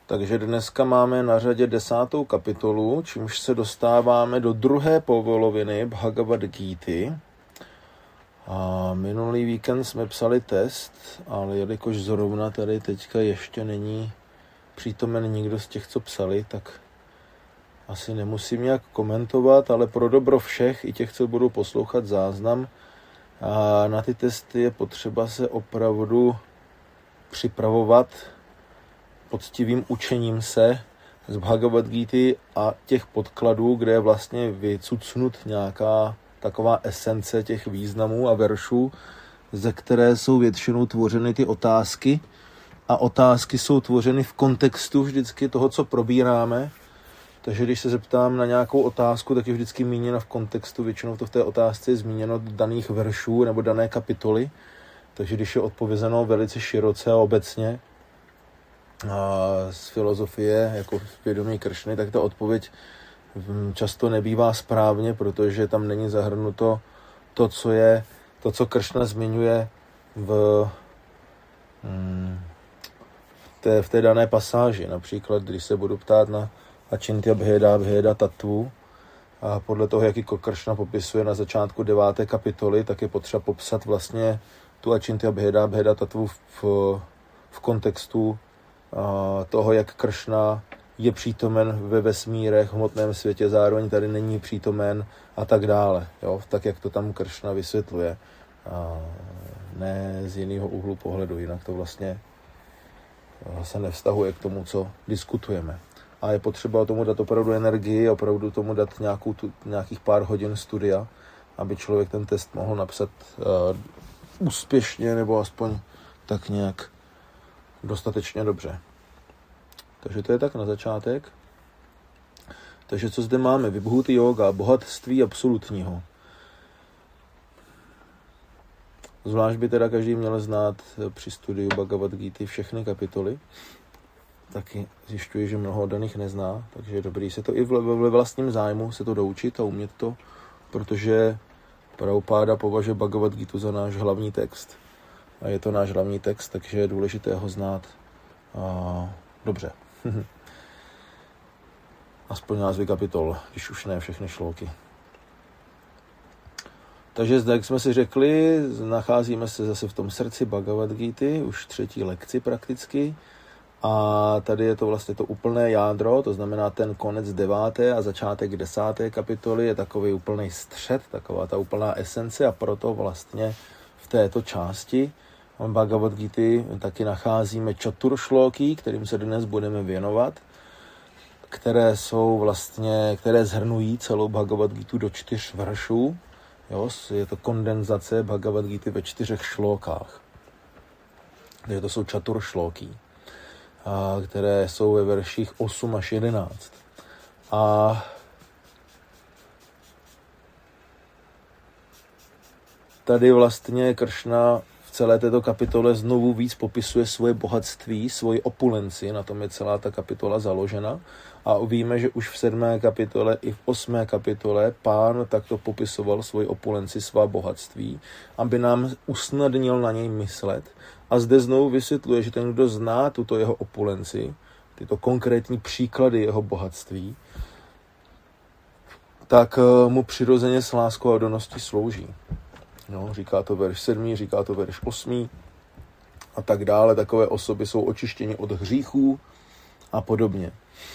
Takže dneska máme na řadě 10. kapitolu, čímž se dostáváme do druhé poloviny Bhagavad Gíty. A minulý víkend jsme psali test, ale jelikož zrovna tady teďka ještě není přítomen nikdo z těch, co psali, tak asi nemusím nějak komentovat, ale pro dobro všech, i těch, co budou poslouchat záznam, a na ty testy je potřeba se opravdu připravovat poctivým učením se z Bhagavad Gíty a těch podkladů, kde je vlastně vycucnut nějaká taková esence těch významů a veršů, ze které jsou většinou tvořeny ty otázky. A otázky jsou tvořeny v kontextu vždycky toho, co probíráme. Takže když se zeptám na nějakou otázku, tak je vždycky míněna v kontextu, většinou to v té otázce je zmíněno daných veršů nebo dané kapitoly. Takže když je odpovězeno velice široce a obecně a z filozofie, jako vědomí Kršny, tak ta odpověď často nebývá správně, protože tam není zahrnuto to, co Kršna zmiňuje v té dané pasáži. Například, když se budu ptát na Achintya Bheda tattvu, a podle toho, jaký Kršna popisuje na začátku 9. kapitoly, tak je potřeba popsat vlastně tu Achintya Bheda tattvu v kontextu toho, jak Kršna je přítomen ve vesmírech, v hmotném světě, zároveň tady není přítomen a tak dále. Jo? Tak, jak to tam Kršna vysvětluje. Ne z jiného úhlu pohledu, jinak to vlastně se nevztahuje k tomu, co diskutujeme. A je potřeba tomu dát opravdu energii, opravdu tomu dát nějakých pár hodin studia, aby člověk ten test mohl napsat úspěšně nebo aspoň tak nějak dostatečně dobře. Takže to je tak na začátek. Takže co zde máme? Vibhuti yoga, bohatství absolutního. Zvlášť by teda každý měl znát při studiu Bhagavad Gíty všechny kapitoly. Taky zjišťuji, že mnoho daných nezná, takže je dobrý se to i ve vlastním zájmu se to doučit a umět to, protože Prabhupáda považuje Bhagavad Gítu za náš hlavní text. A je to náš hlavní text, takže je důležité ho znát dobře. Aspoň názvy kapitol, když už ne všechny šlóky. Takže zde, jak jsme si řekli, nacházíme se zase v tom srdci Bhagavad Gíty, už 3. lekci prakticky. A tady je to vlastně to úplné jádro, to znamená ten konec 9. a začátek 10. kapitoly je takový úplný střed, taková ta úplná esence, a proto vlastně v této části Bhagavad Gíty taky nacházíme 4 šlóky, kterým se dnes budeme věnovat, které shrnují celou Bhagavad Gítu do 4 veršů. Jo, je to kondenzace Bhagavad Gíty ve 4 šlókách. Takže to jsou 4 šlóky, které jsou ve verších 8 až 11. A tady vlastně Kršna v celé této kapitole znovu víc popisuje svoje bohatství, svoji opulenci, na tom je celá ta kapitola založena. A víme, že už v 7. kapitole i v 8. kapitole Pán takto popisoval svoji opulenci, svá bohatství, aby nám usnadnil na něj myslet. A zde znovu vysvětluje, že ten, kdo zná tuto jeho opulenci, tyto konkrétní příklady jeho bohatství, tak mu přirozeně s láskou a oddaností slouží. No, říká to verš 7, říká to verš 8 a tak dále. Takové osoby jsou očištěni od hříchů a podobně.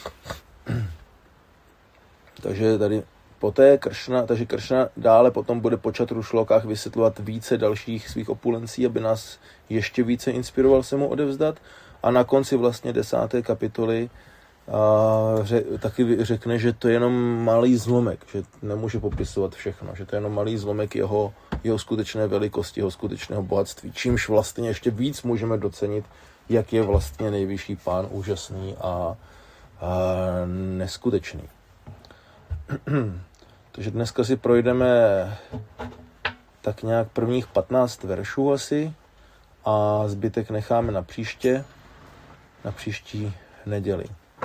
Takže tady takže Kršna dále potom bude po 4 šlokách vysvětlovat více dalších svých opulencí, aby nás ještě více inspiroval se mu odevzdat. A na konci vlastně 10. kapitoly taky řekne, že to je jenom malý zlomek, že nemůže popisovat všechno, že to je jenom malý zlomek jeho skutečné velikosti, jeho skutečného bohatství. Čímž vlastně ještě víc můžeme docenit, jak je vlastně nejvyšší Pán úžasný a neskutečný. Takže dneska si projdeme tak nějak prvních 15 veršů asi a zbytek necháme na příští neděli.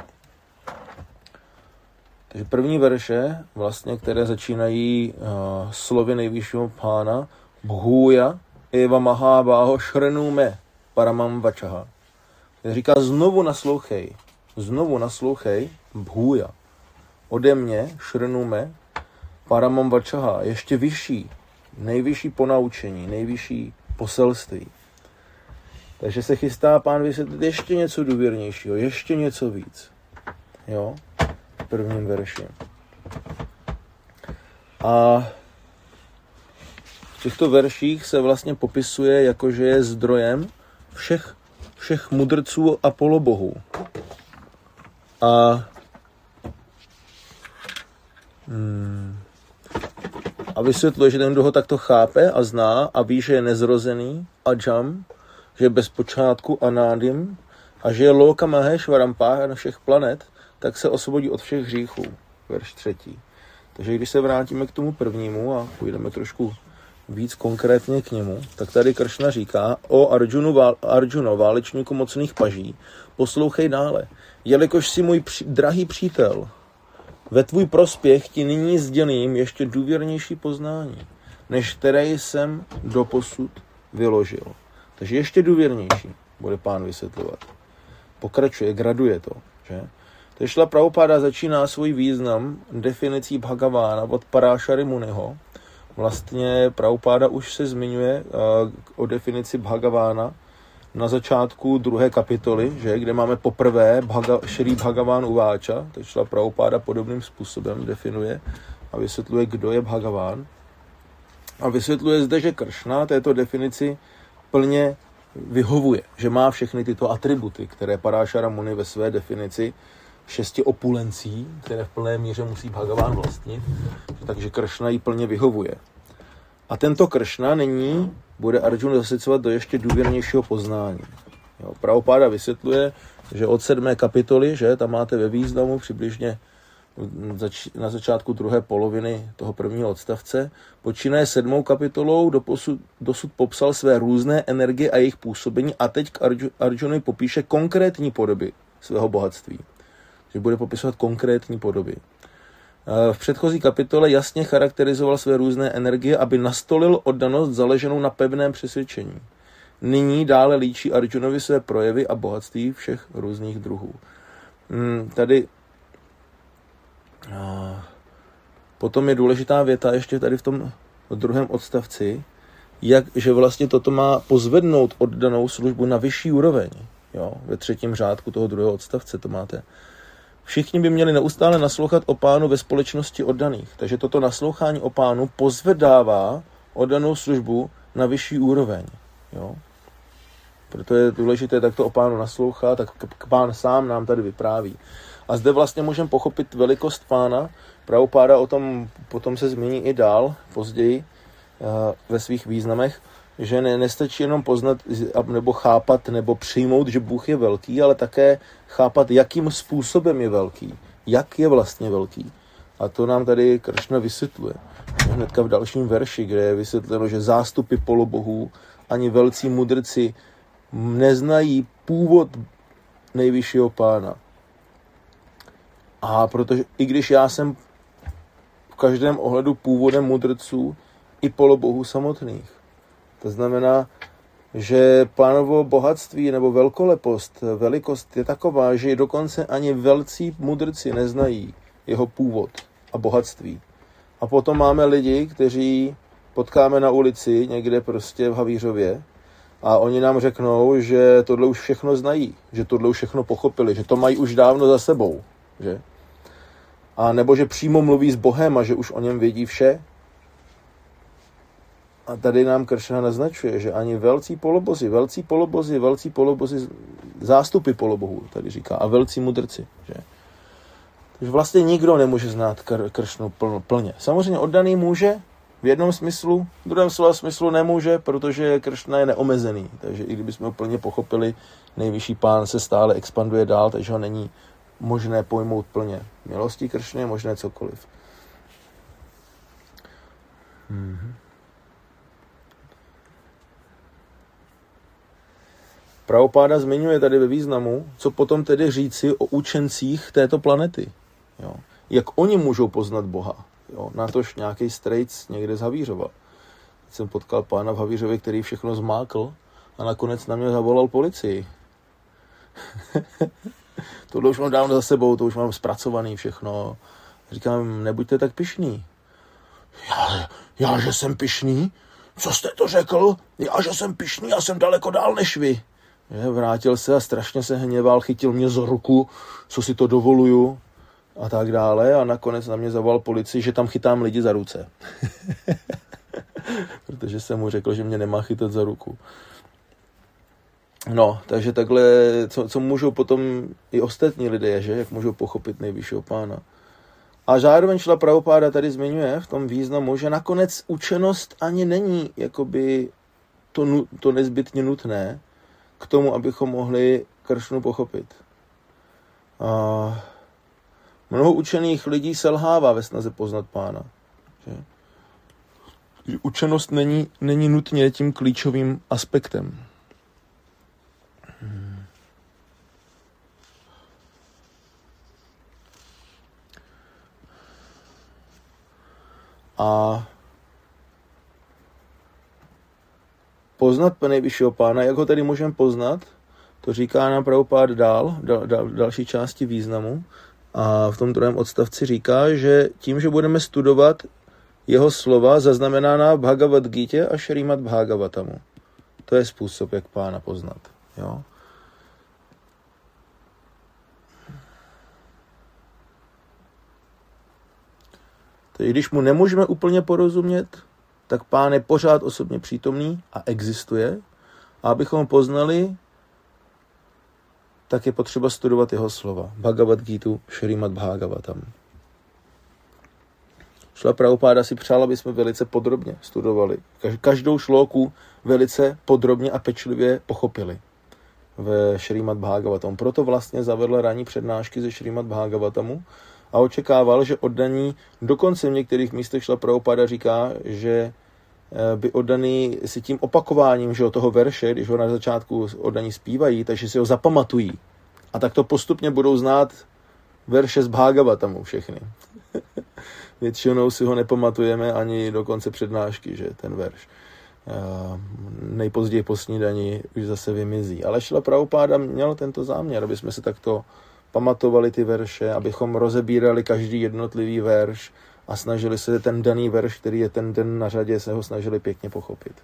Takže první verše, vlastně, které začínají slovy nejvyššího Pána, Bhūja eva mahabáho šrenume paramam vačaha. Říká, znovu naslouchej, znovu naslouchej bhůja. Ode mě šrnume paramam vačaha, ještě vyšší, nejvyšší ponaučení, nejvyšší poselství. Takže se chystá Pán vysvětlit ještě něco důvěrnějšího, ještě něco víc. Jo? V prvním verši. A v těchto verších se vlastně popisuje, jakože je zdrojem všech mudrců a polobohů. A vysvětluje, že ten, kdo ho takto chápe a zná a ví, že je nezrozený, ajam, že je bez počátku anádim a že je Loka Maheshvaram, pána všech planet, tak se osvobodí od všech hříchů. Verš 3. Takže když se vrátíme k tomu prvnímu a půjdeme trošku víc konkrétně k němu, tak tady Kršna říká: o Arjuno, válečníku mocných paží, poslouchej dále, jelikož jsi můj drahý přítel, ve tvůj prospěch ti nyní sdělím ještě důvěrnější poznání, než které jsem doposud vyložil. Takže ještě důvěrnější bude Pán vysvětlovat. Pokračuje, graduje to. Že? Takže Šrila Prabhupáda začíná svůj význam definicí Bhagavána od Parášary Muniho. Vlastně Prabhupáda už se zmiňuje o definici Bhagavána na začátku 2. kapitoly, že, kde máme poprvé Šrý Bhagaván Uváča, takže Šrila Prabhupáda podobným způsobem definuje a vysvětluje, kdo je Bhagaván. A vysvětluje zde, že Kršna této definici plně vyhovuje, že má všechny tyto atributy, které Parášara Muni ve své definici 6 opulencí, které v plné míře musí Bhagaván vlastnit, takže Kršna jí plně vyhovuje. A tento Kršna nyní bude Arjuna zasycovat do ještě důvěrnějšího poznání. Prabhupáda vysvětluje, že od 7. kapitoly, že tam máte ve významu přibližně na začátku druhé poloviny toho prvního odstavce, počínaje 7. kapitolou dosud popsal své různé energie a jejich působení a teď k Arjunovi popíše konkrétní podoby svého bohatství. Že bude popisovat konkrétní podoby. V předchozí kapitole jasně charakterizoval své různé energie, aby nastolil oddanost založenou na pevném přesvědčení. Nyní dále líčí Arjunovi své projevy a bohatství všech různých druhů. Tady potom je důležitá věta ještě tady v tom druhém odstavci, že vlastně toto má pozvednout oddanou službu na vyšší úroveň. Jo, ve 3. řádku toho druhého odstavce to máte. Všichni by měli neustále naslouchat o Pánu ve společnosti oddaných. Takže toto naslouchání o Pánu pozvedává oddanou službu na vyšší úroveň. Jo? Proto je důležité takto o Pánu naslouchat, tak Pán sám nám tady vypráví. A zde vlastně můžeme pochopit velikost Pána. Prabhupáda o tom potom se zmíní i dál, později ve svých významech, že nestačí jenom poznat nebo chápat nebo přijmout, že Bůh je velký, ale také chápat, jakým způsobem je velký, jak je vlastně velký. A to nám tady Kršna vysvětluje. Hnedka v dalším verši, kde je vysvětleno, že zástupy polobohů ani velcí mudrci neznají původ nejvyššího Pána. A protože i když já jsem v každém ohledu původem mudrců i polobohů samotných, to znamená, že Pánovo bohatství nebo velkolepost, velikost je taková, že dokonce ani velcí mudrci neznají jeho původ a bohatství. A potom máme lidi, kteří potkáme na ulici někde prostě v Havířově a oni nám řeknou, že tohle už všechno znají, že tohle už všechno pochopili, že to mají už dávno za sebou. Že? A nebo že přímo mluví s Bohem a že už o něm vědí vše. A tady nám Kršna naznačuje, že ani velcí polobozi, zástupy polobohů, tady říká, a velcí mudrci. Že? Takže vlastně nikdo nemůže znát Kršnu plně. Samozřejmě oddaný může v jednom smyslu, v druhém slova smyslu nemůže, protože Kršna je neomezený. Takže i kdybychom ho plně pochopili, nejvyšší Pán se stále expanduje dál, takže ho není možné pojmout plně. Milostí Kršny je možné cokoliv. Prabhupáda zmiňuje tady ve významu, co potom tedy říci o učencích této planety. Jo. Jak oni můžou poznat Boha. Jo. Natož nějaký strejc někde z Havířova. Jsem potkal pána v Havířově, který všechno zmákl a nakonec na mě zavolal policii. tohle už mám dávno za sebou, to už mám zpracovaný všechno. Říkám, nebuďte tak pyšný. Já, že jsem pyšný? Co jste to řekl? Já, že jsem pyšný, já jsem daleko dál než vy. Vrátil se a strašně se hněval, chytil mě za ruku, co si to dovoluju a tak dále. A nakonec na mě zavolal policii, že tam chytám lidi za ruce. Protože jsem mu řekl, že mě nemá chytat za ruku. No, takže takhle, co můžou potom i ostatní lidé, že? Jak můžou pochopit nejvyššího pána. A zároveň Šrila Prabhupáda tady zmiňuje v tom významu, že nakonec učenost ani není jakoby to nezbytně nutné k tomu, abychom mohli Kršnu pochopit. A mnoho učených lidí selhává ve snaze poznat pána. Že? Učenost není nutně tím klíčovým aspektem. A poznat nejvyššího pána, jak ho tady můžeme poznat, to říká nám Prabhupád další části významu. A v tom druhém odstavci říká, že tím, že budeme studovat jeho slova, zaznamenaná v Bhagavad Gítě a Šrímad Bhagavatamu. To je způsob, jak pána poznat. Jo? Tedy když mu nemůžeme úplně porozumět, tak pán je pořád osobně přítomný a existuje. A abychom ho poznali, tak je potřeba studovat jeho slova. Bhagavad Gítu, Šrímad Bhagavatam. Šrila Prabhupáda si přál, aby jsme velice podrobně studovali. Každou šlóku velice podrobně a pečlivě pochopili ve Šrímad Bhagavatam. Proto vlastně zavedl ranní přednášky ze Šrímad Bhagavatamu a očekával, že oddaní, dokonce v některých místech Šrila Prabhupáda říká, že by oddaný si tím opakováním, že toho verše, když ho na začátku oddaní zpívají, takže si ho zapamatují. A tak to postupně budou znát verše z Bhagavatamu všechny. Většinou si ho nepamatujeme ani do konce přednášky, že ten verš. Nejpozději po snídani už zase vymizí. Ale Šrila Prabhupáda měl tento záměr, aby jsme se takto pamatovali ty verše, abychom rozebírali každý jednotlivý verš a snažili se ten daný verš, který je ten den na řadě, se ho snažili pěkně pochopit.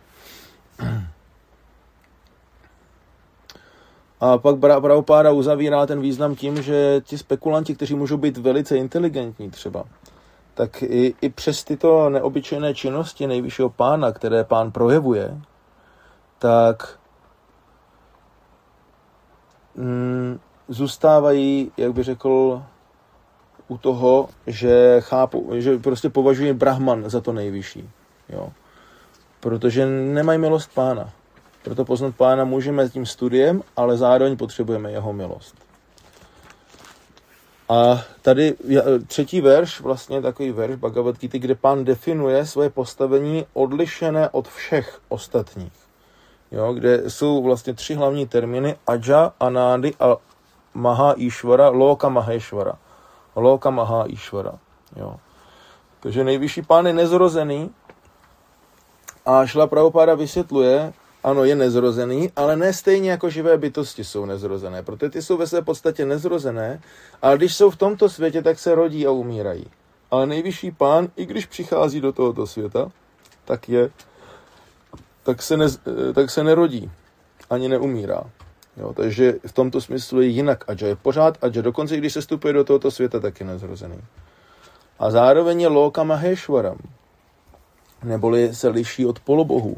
A pak Prabhupáda uzavírá ten význam tím, že ti spekulanti, kteří můžou být velice inteligentní třeba, tak i přes tyto neobyčejné činnosti nejvyššího pána, které pán projevuje, tak zůstávají, jak by řekl, u toho, že chápu, že prostě považují Brahman za to nejvyšší. Jo. Protože nemají milost pána. Proto poznat pána můžeme tím studiem, ale zároveň potřebujeme jeho milost. A tady třetí verš, vlastně takový verš Bhagavad Gita, kde pán definuje svoje postavení odlišené od všech ostatních. Jo, kde jsou vlastně tři hlavní termíny Aja, Anádi a Maha Ishvara, Loka Maheshvara. Loka Maha Ishvara. Jo. Takže nejvyšší pán je nezrozený a Šrila Prabhupáda vysvětluje, ano, je nezrozený, ale ne stejně jako živé bytosti jsou nezrozené, protože ty jsou ve své podstatě nezrozené, ale když jsou v tomto světě, tak se rodí a umírají. Ale nejvyšší pán, i když přichází do tohoto světa, tak se nerodí, ani neumírá. Jo, takže v tomto smyslu je jinak Aja, je pořád Aja, dokonce když se vstupuje do tohoto světa, tak je nezrozený. A zároveň je Loka Maheshwaram, neboli se liší od polobohů.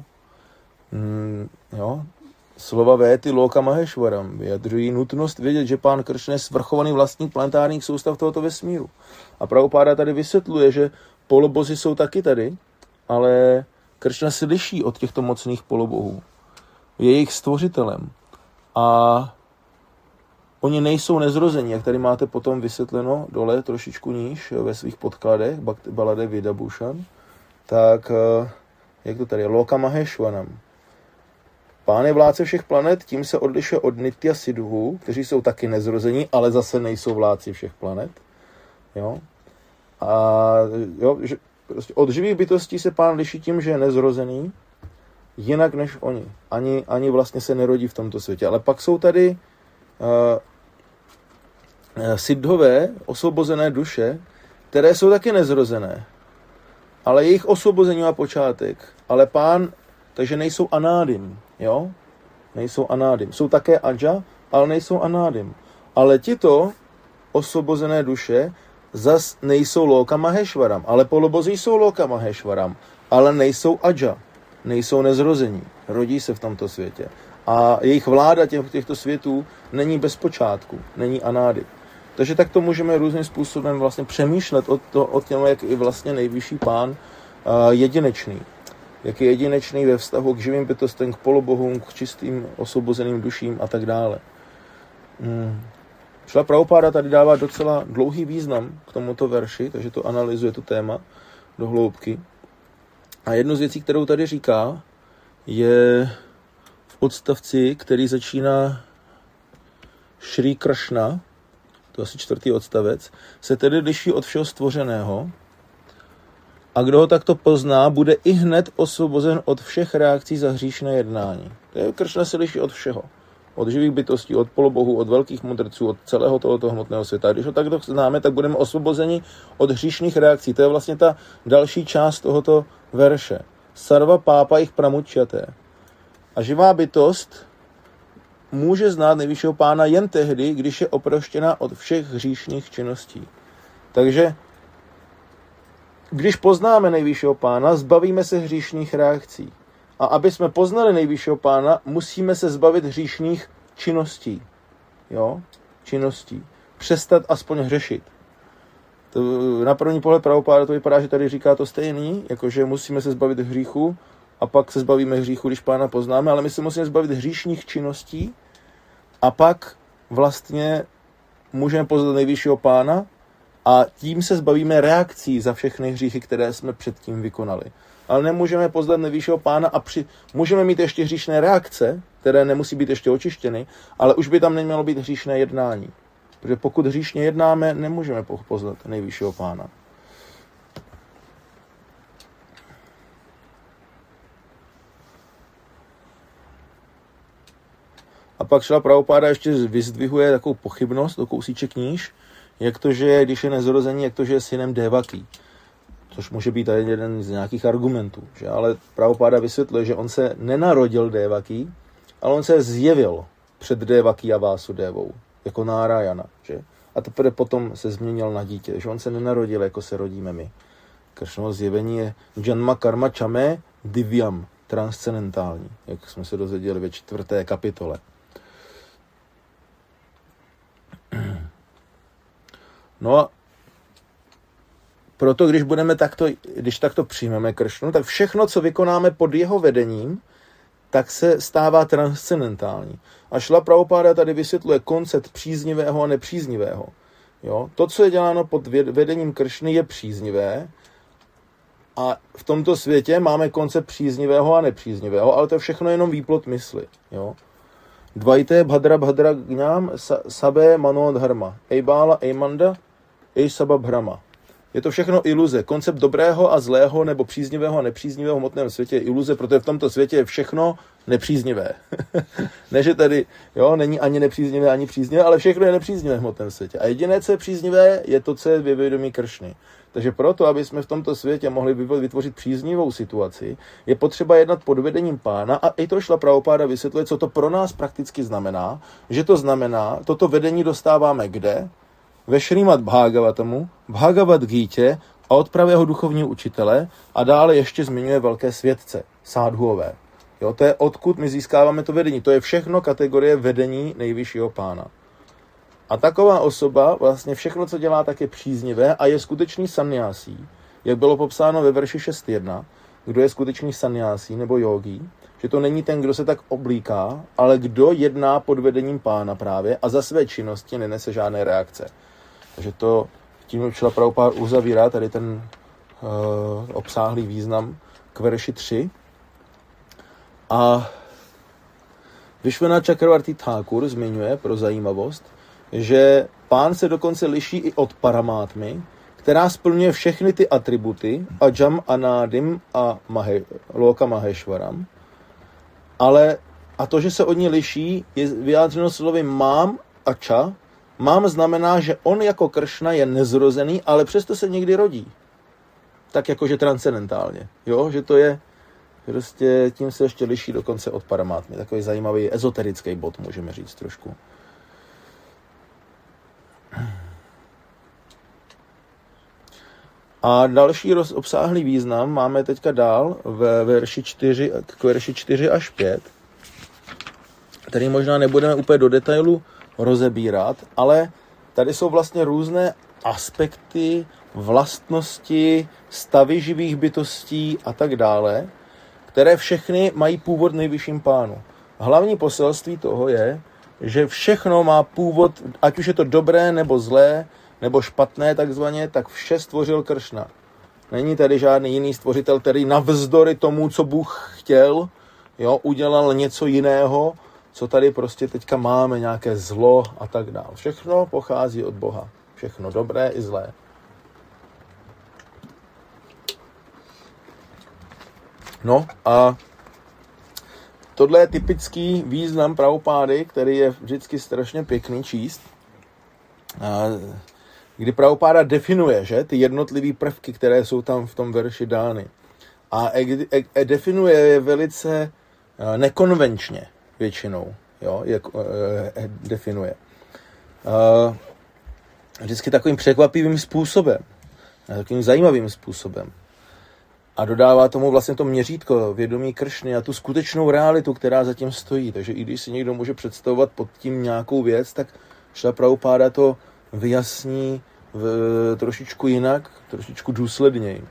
Jo? Slova Véty Loka Maheshwaram vyjadřují nutnost vědět, že pán Kršna je svrchovaný vlastník planetárních soustav tohoto vesmíru. A Prabhupáda tady vysvětluje, že polobozy jsou taky tady, ale Kršna se liší od těchto mocných polobohů. Je jejich stvořitelem. A oni nejsou nezrození, jak tady máte potom vysvětleno dole trošičku níž ve svých podkladech, Balade Vidabhushan, tak jak to tady je, Loka Maheshwaram. Pán je vládce všech planet, tím se odlišuje od Nitya Siddhu, kteří jsou taky nezrození, ale zase nejsou vládci všech planet. Jo? A jo, že prostě od živých bytostí se pán liší tím, že je nezrozený, jinak než oni. Ani vlastně se nerodí v tomto světě. Ale pak jsou tady siddhové, osvobozené duše, které jsou taky nezrozené. Ale jejich osvobození má počátek. Ale pán, takže nejsou anádim, jo? Nejsou anádim. Jsou také aja, ale nejsou anádim. Ale tito osvobozené duše zas nejsou Loka Maheshvaram, ale polobozi jsou Loka Maheshvaram, ale nejsou aja, nejsou nezrození, rodí se v tomto světě. A jejich vláda těchto světů není bez počátku, není anády. Takže takto můžeme různým způsobem vlastně přemýšlet o tom, jak je vlastně nejvyšší pán jedinečný. Jak je jedinečný ve vztahu k živým bytostem, k polobohům, k čistým osvobozeným duším a tak dále. Šla Prabhupáda tady dává docela dlouhý význam k tomuto verši, takže to analyzuje to téma do hloubky. A jednu z věcí, kterou tady říká, je v odstavci, který začíná Šrí Kršna, to je asi 4. odstavec, se tedy liší od všeho stvořeného a kdo ho takto pozná, bude i hned osvobozen od všech reakcí za hříšné jednání. Kršna se liší od všeho. Od živých bytostí, od polobohů, od velkých mudrců, od celého tohoto hmotného světa. Když ho takto známe, tak budeme osvobozeni od hříšných reakcí. To je vlastně ta další část tohoto verše. Sarva pápa jich pramučjaté. A živá bytost může znát nejvyššího pána jen tehdy, když je oproštěna od všech hříšných činností. Takže když poznáme nejvyššího pána, zbavíme se hříšných reakcí. A aby jsme poznali nejvyššího pána, musíme se zbavit hříšných činností. Jo? Činností. Přestat aspoň hřešit. To, na první pohled Prabhupáda to vypadá, že tady říká to stejný, jakože musíme se zbavit hříchu a pak se zbavíme hříchu, když pána poznáme, ale my se musíme zbavit hříšných činností a pak vlastně můžeme poznat nejvyššího pána a tím se zbavíme reakcí za všechny hříchy, které jsme předtím vykonali. Ale nemůžeme poznat nejvyššího pána a můžeme mít ještě hříšné reakce, které nemusí být ještě očištěny, ale už by tam nemělo být hříšné jednání. Protože pokud hříšně jednáme, nemůžeme poznat nejvyššího pána. A pak šla Prabhupáda ještě vyzdvihuje takovou pochybnost, do kousíček níž, jak to, že když je nezrození, jak to, že je synem Devaki. Což může být jeden z nějakých argumentů. Že? Ale Prabhupáda vysvětluje, že on se nenarodil Devaki, ale on se zjevil před Devaki a Vásudevou, jako Nárajana. Že? A teprve potom se změnil na dítě, že on se nenarodil, jako se rodíme my. Kršnovo zjevení je Janma Karma Chame Divyam, transcendentální, jak jsme se dozvěděli ve 4. kapitole. No a proto, když takto přijmeme Kršnu, tak všechno, co vykonáme pod jeho vedením, tak se stává transcendentální. A Šrila Prabhupáda tady vysvětluje koncept příznivého a nepříznivého. Jo? To, co je děláno pod vedením Kršny, je příznivé a v tomto světě máme koncept příznivého a nepříznivého, ale to je všechno jenom výplod mysli. Jo? Dvajté bhadra bhadra gňám sabé mano dharma. Ejbála ejmanda ej saba bhrama. Je to všechno iluze. Koncept dobrého a zlého nebo příznivého a nepříznivého v hmotném světě je iluze, protože v tomto světě je všechno nepříznivé. Ne, že tady není ani nepříznivé, ani příznivé, ale všechno je nepříznivé v hmotném světě. A jediné, co je příznivé, je to, co je ve vědomí Kršny. Takže proto, aby jsme v tomto světě mohli vytvořit příznivou situaci, je potřeba jednat pod vedením pána a i to Šrila Prabhupáda vysvětluje, co to pro nás prakticky znamená, že to znamená, toto vedení dostáváme kde? Ve Šrímad Bhagavatamu, Bhagavad Gítě a od pravého duchovního učitele a dále ještě zmiňuje velké světce, sádhuové. Jo, to je odkud my získáváme to vedení. To je všechno kategorie vedení nejvyššího pána. A taková osoba vlastně všechno, co dělá, tak je příznivé a je skutečný sannyásí, jak bylo popsáno ve verši 6.1, kdo je skutečný sannyásí nebo jógí, že to není ten, kdo se tak oblíká, ale kdo jedná pod vedením pána právě a za své činnosti nenese žádné reakce. Takže to tím Šrila Prabhupáda uzavírá tady ten obsáhlý význam k verši 3. A Vishwanath Chakravarti Thakur zmiňuje pro zajímavost, že pán se dokonce liší i od paramátmy, která splňuje všechny ty atributy Ajam, Anádim a Loka Maheshvaram. Ale a to, že se od ní liší, je vyjádřeno slovy mám ača, Mám znamená, že on jako Kršna je nezrozený, ale přesto se někdy rodí. Tak jakože transcendentálně. Jo, že to je, prostě tím se ještě liší dokonce od Paramátmy. Takový zajímavý ezoterický bod, můžeme říct trošku. A další obsáhlý význam máme teďka dál ve verši 4, k verši 4 až 5, který možná nebudeme úplně do detailu rozebírat, ale tady jsou vlastně různé aspekty, vlastnosti, stavy živých bytostí a tak dále, které všechny mají původ v nejvyšším pánu. Hlavní poselství toho je, že všechno má původ, ať už je to dobré nebo zlé, nebo špatné takzvaně, tak vše stvořil Kršna. Není tady žádný jiný stvořitel, který navzdory tomu, co Bůh chtěl, jo, udělal něco jiného, co tady prostě teďka máme, nějaké zlo a tak dále. Všechno pochází od Boha. Všechno dobré i zlé. No a tohle je typický význam Prabhupády, který je vždycky strašně pěkný číst. Kdy Prabhupáda definuje, že, ty jednotlivé prvky, které jsou tam v tom verši dány. A definuje je velice nekonvenčně většinou. Jo, definuje. Vždycky takovým překvapivým způsobem. Takovým zajímavým způsobem. A dodává tomu vlastně to měřítko vědomí Kršny a tu skutečnou realitu, která zatím stojí. Takže i když si někdo může představovat pod tím nějakou věc, tak Šrila Prabhupáda to vyjasní trošičku jinak, trošičku důsledněji.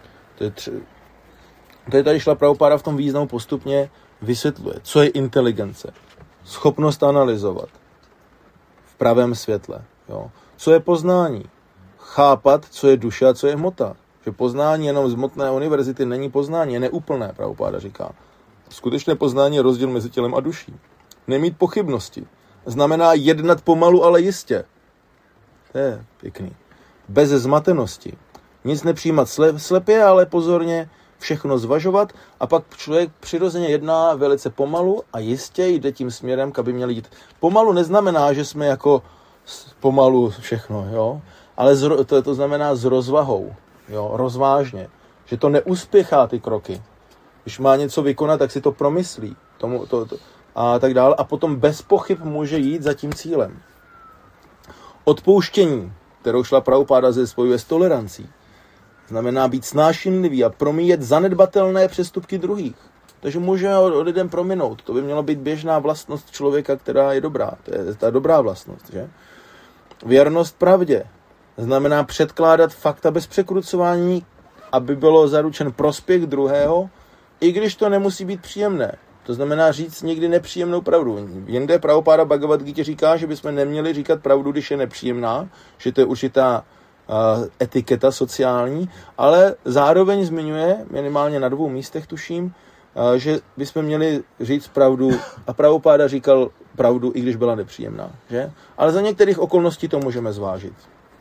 To je tady Šrila Prabhupáda v tom významu postupně vysvětluje. Co je inteligence? Schopnost analyzovat v pravém světle. Jo. Co je poznání? Chápat, co je duše a co je hmota. Že poznání jenom z hmotné univerzity není poznání, je neúplné, Prabhupáda říká. Skutečné poznání je rozdíl mezi tělem a duší. Nemít pochybnosti. Znamená jednat pomalu, ale jistě. To je pěkný. Bez zmatenosti. Nic nepřijímat slepě, ale pozorně všechno zvažovat a pak člověk přirozeně jedná velice pomalu a jistě jde tím směrem, kam by měl jít. Pomalu neznamená, že jsme jako pomalu všechno, jo? Ale to znamená s rozvahou, jo? Rozvážně. Že to neuspěchá ty kroky. Když má něco vykonat, tak si to promyslí a tak dále a potom bez pochyb může jít za tím cílem. Odpouštění, kterou Šrila Prabhupáda spojuje s tolerancí, znamená být snášenlivý a promíjet zanedbatelné přestupky druhých. Takže můžeme lidem prominout. To by měla být běžná vlastnost člověka, která je dobrá. To je ta dobrá vlastnost, že? Věrnost pravdě znamená předkládat fakta bez překrucování, aby bylo zaručen prospěch druhého, i když to nemusí být příjemné. To znamená říct někdy nepříjemnou pravdu. Jinde Prabhupáda Bhagavad Gita říká, že bychom neměli říkat pravdu, když je nepříjemná, že to je určitá etiketa sociální, ale zároveň zmiňuje, minimálně na 2 místech tuším, že bychom měli říct pravdu a Prabhupáda říkal pravdu, i když byla nepříjemná. Že? Ale za některých okolností to můžeme zvážit.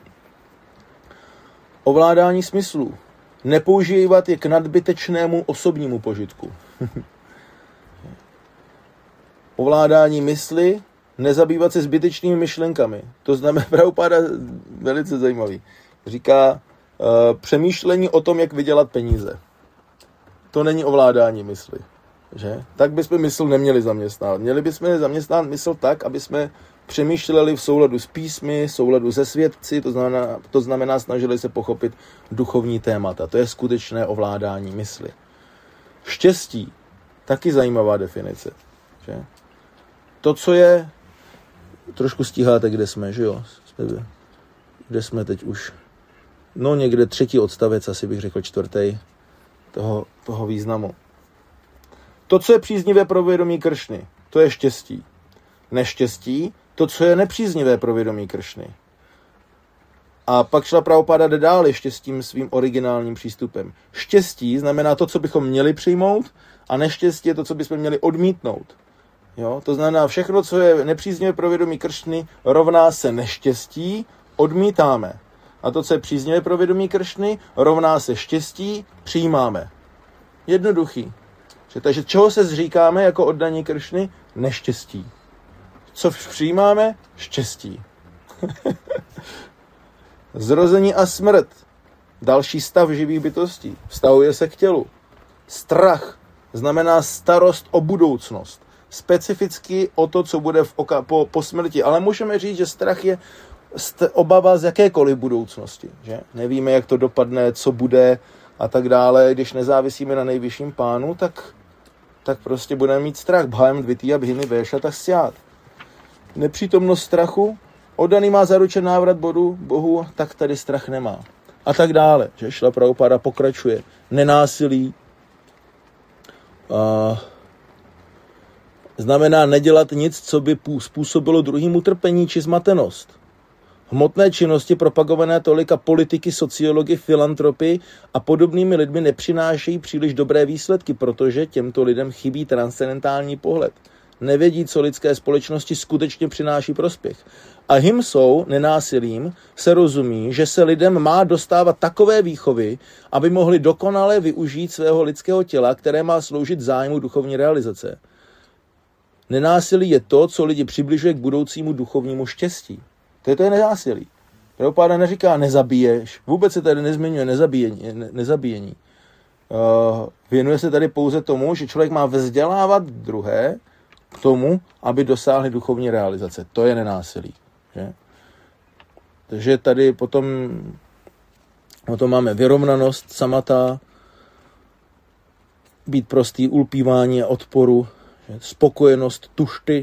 Ovládání smyslů. Nepoužívat je k nadbytečnému osobnímu požitku. Ovládání mysli, nezabývat se zbytečnými myšlenkami. To znamená, Prabhupáda velice zajímavý. Říká přemýšlení o tom, jak vydělat peníze. To není ovládání mysli. Že? Tak bychom mysl neměli zaměstnávat. Měli bychom zaměstnat mysl tak, aby jsme přemýšleli v souladu s písmy, v souladu se svědci, to znamená snažili se pochopit duchovní témata. To je skutečné ovládání mysli. Štěstí. Taky zajímavá definice. Že? To, co je... Trošku stíháte, kde jsme, že jo? Kde jsme teď už? No někde 3. odstavec, asi bych řekl 4. toho významu. To, co je příznivé pro vědomí Kršny, to je štěstí. Neštěstí, to, co je nepříznivé pro vědomí Kršny. A pak Šrila Prabhupáda jde dál ještě s tím svým originálním přístupem. Štěstí znamená to, co bychom měli přijmout, a neštěstí je to, co bychom měli odmítnout. Jo? To znamená, všechno, co je nepříznivé pro vědomí Kršny, rovná se neštěstí, odmítáme. A to, co je příznivé pro vědomí Kršny, rovná se štěstí, přijímáme. Jednoduchý. Takže čeho se zříkáme jako oddaní Kršny? Neštěstí. Co přijímáme? Štěstí. Zrození a smrt. Další stav živých bytostí. Vztahuje se k tělu. Strach znamená starost o budoucnost. Specificky o to, co bude po smrti. Ale můžeme říct, že strach je obava z jakékoliv budoucnosti. Že? Nevíme, jak to dopadne, co bude a tak dále. Když nezávisíme na nejvyšším pánu, tak prostě budeme mít strach. Bhajem dvitýja bhini véša tasját. Nepřítomnost strachu, oddaný má zaručen návrat Bohu, tak tady strach nemá. A tak dále. Že Šrila Prabhupáda pokračuje. Nenásilí znamená nedělat nic, co by způsobilo druhým utrpení či zmatenost. Hmotné činnosti propagované tolika politiky, sociology, filantropy a podobnými lidmi nepřinášejí příliš dobré výsledky, protože těmto lidem chybí transcendentální pohled. Nevědí, co lidské společnosti skutečně přináší prospěch. A himsou, nenásilím, se rozumí, že se lidem má dostávat takové výchovy, aby mohli dokonale využít svého lidského těla, které má sloužit zájmu duchovní realizace. Nenásilí je to, co lidi přibližuje k budoucímu duchovnímu štěstí. To je nenásilí. Prabhupáda neříká nezabiješ, vůbec se tady nezmiňuje nezabíjení. Věnuje se tady pouze tomu, že člověk má vzdělávat druhé k tomu, aby dosáhli duchovní realizace. To je nenásilí. Že? Takže tady potom máme vyrovnanost, samata, být prostý, ulpívání a odporu, že? Spokojenost, tušty,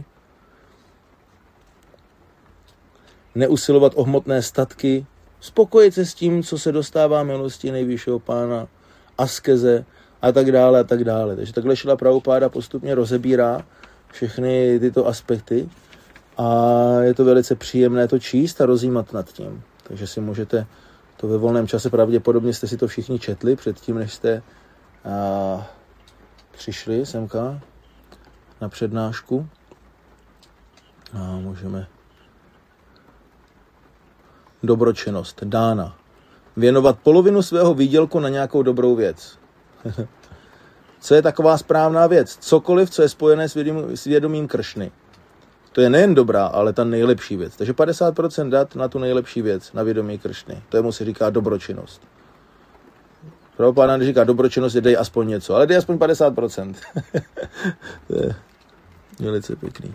neusilovat o hmotné statky, spokojit se s tím, co se dostává milosti nejvyššího pána, askeze a tak dále a tak dále. Takže takhle Šrila Prabhupáda postupně rozebírá všechny tyto aspekty a je to velice příjemné to číst a rozjímat nad tím. Takže si můžete to ve volném čase, pravděpodobně jste si to všichni četli předtím, než jste přišli semka na přednášku. A můžeme dobročinnost, dána. Věnovat polovinu svého výdělku na nějakou dobrou věc. Co je taková správná věc? Cokoliv, co je spojené s vědomím Kršny. To je nejen dobrá, ale ta nejlepší věc. Takže 50% dát na tu nejlepší věc, na vědomí Kršny. To mu se říká dobročinnost. Prabhupáda říká dobročinnost, je dej aspoň něco, ale dej aspoň 50%. To je velice pěkný.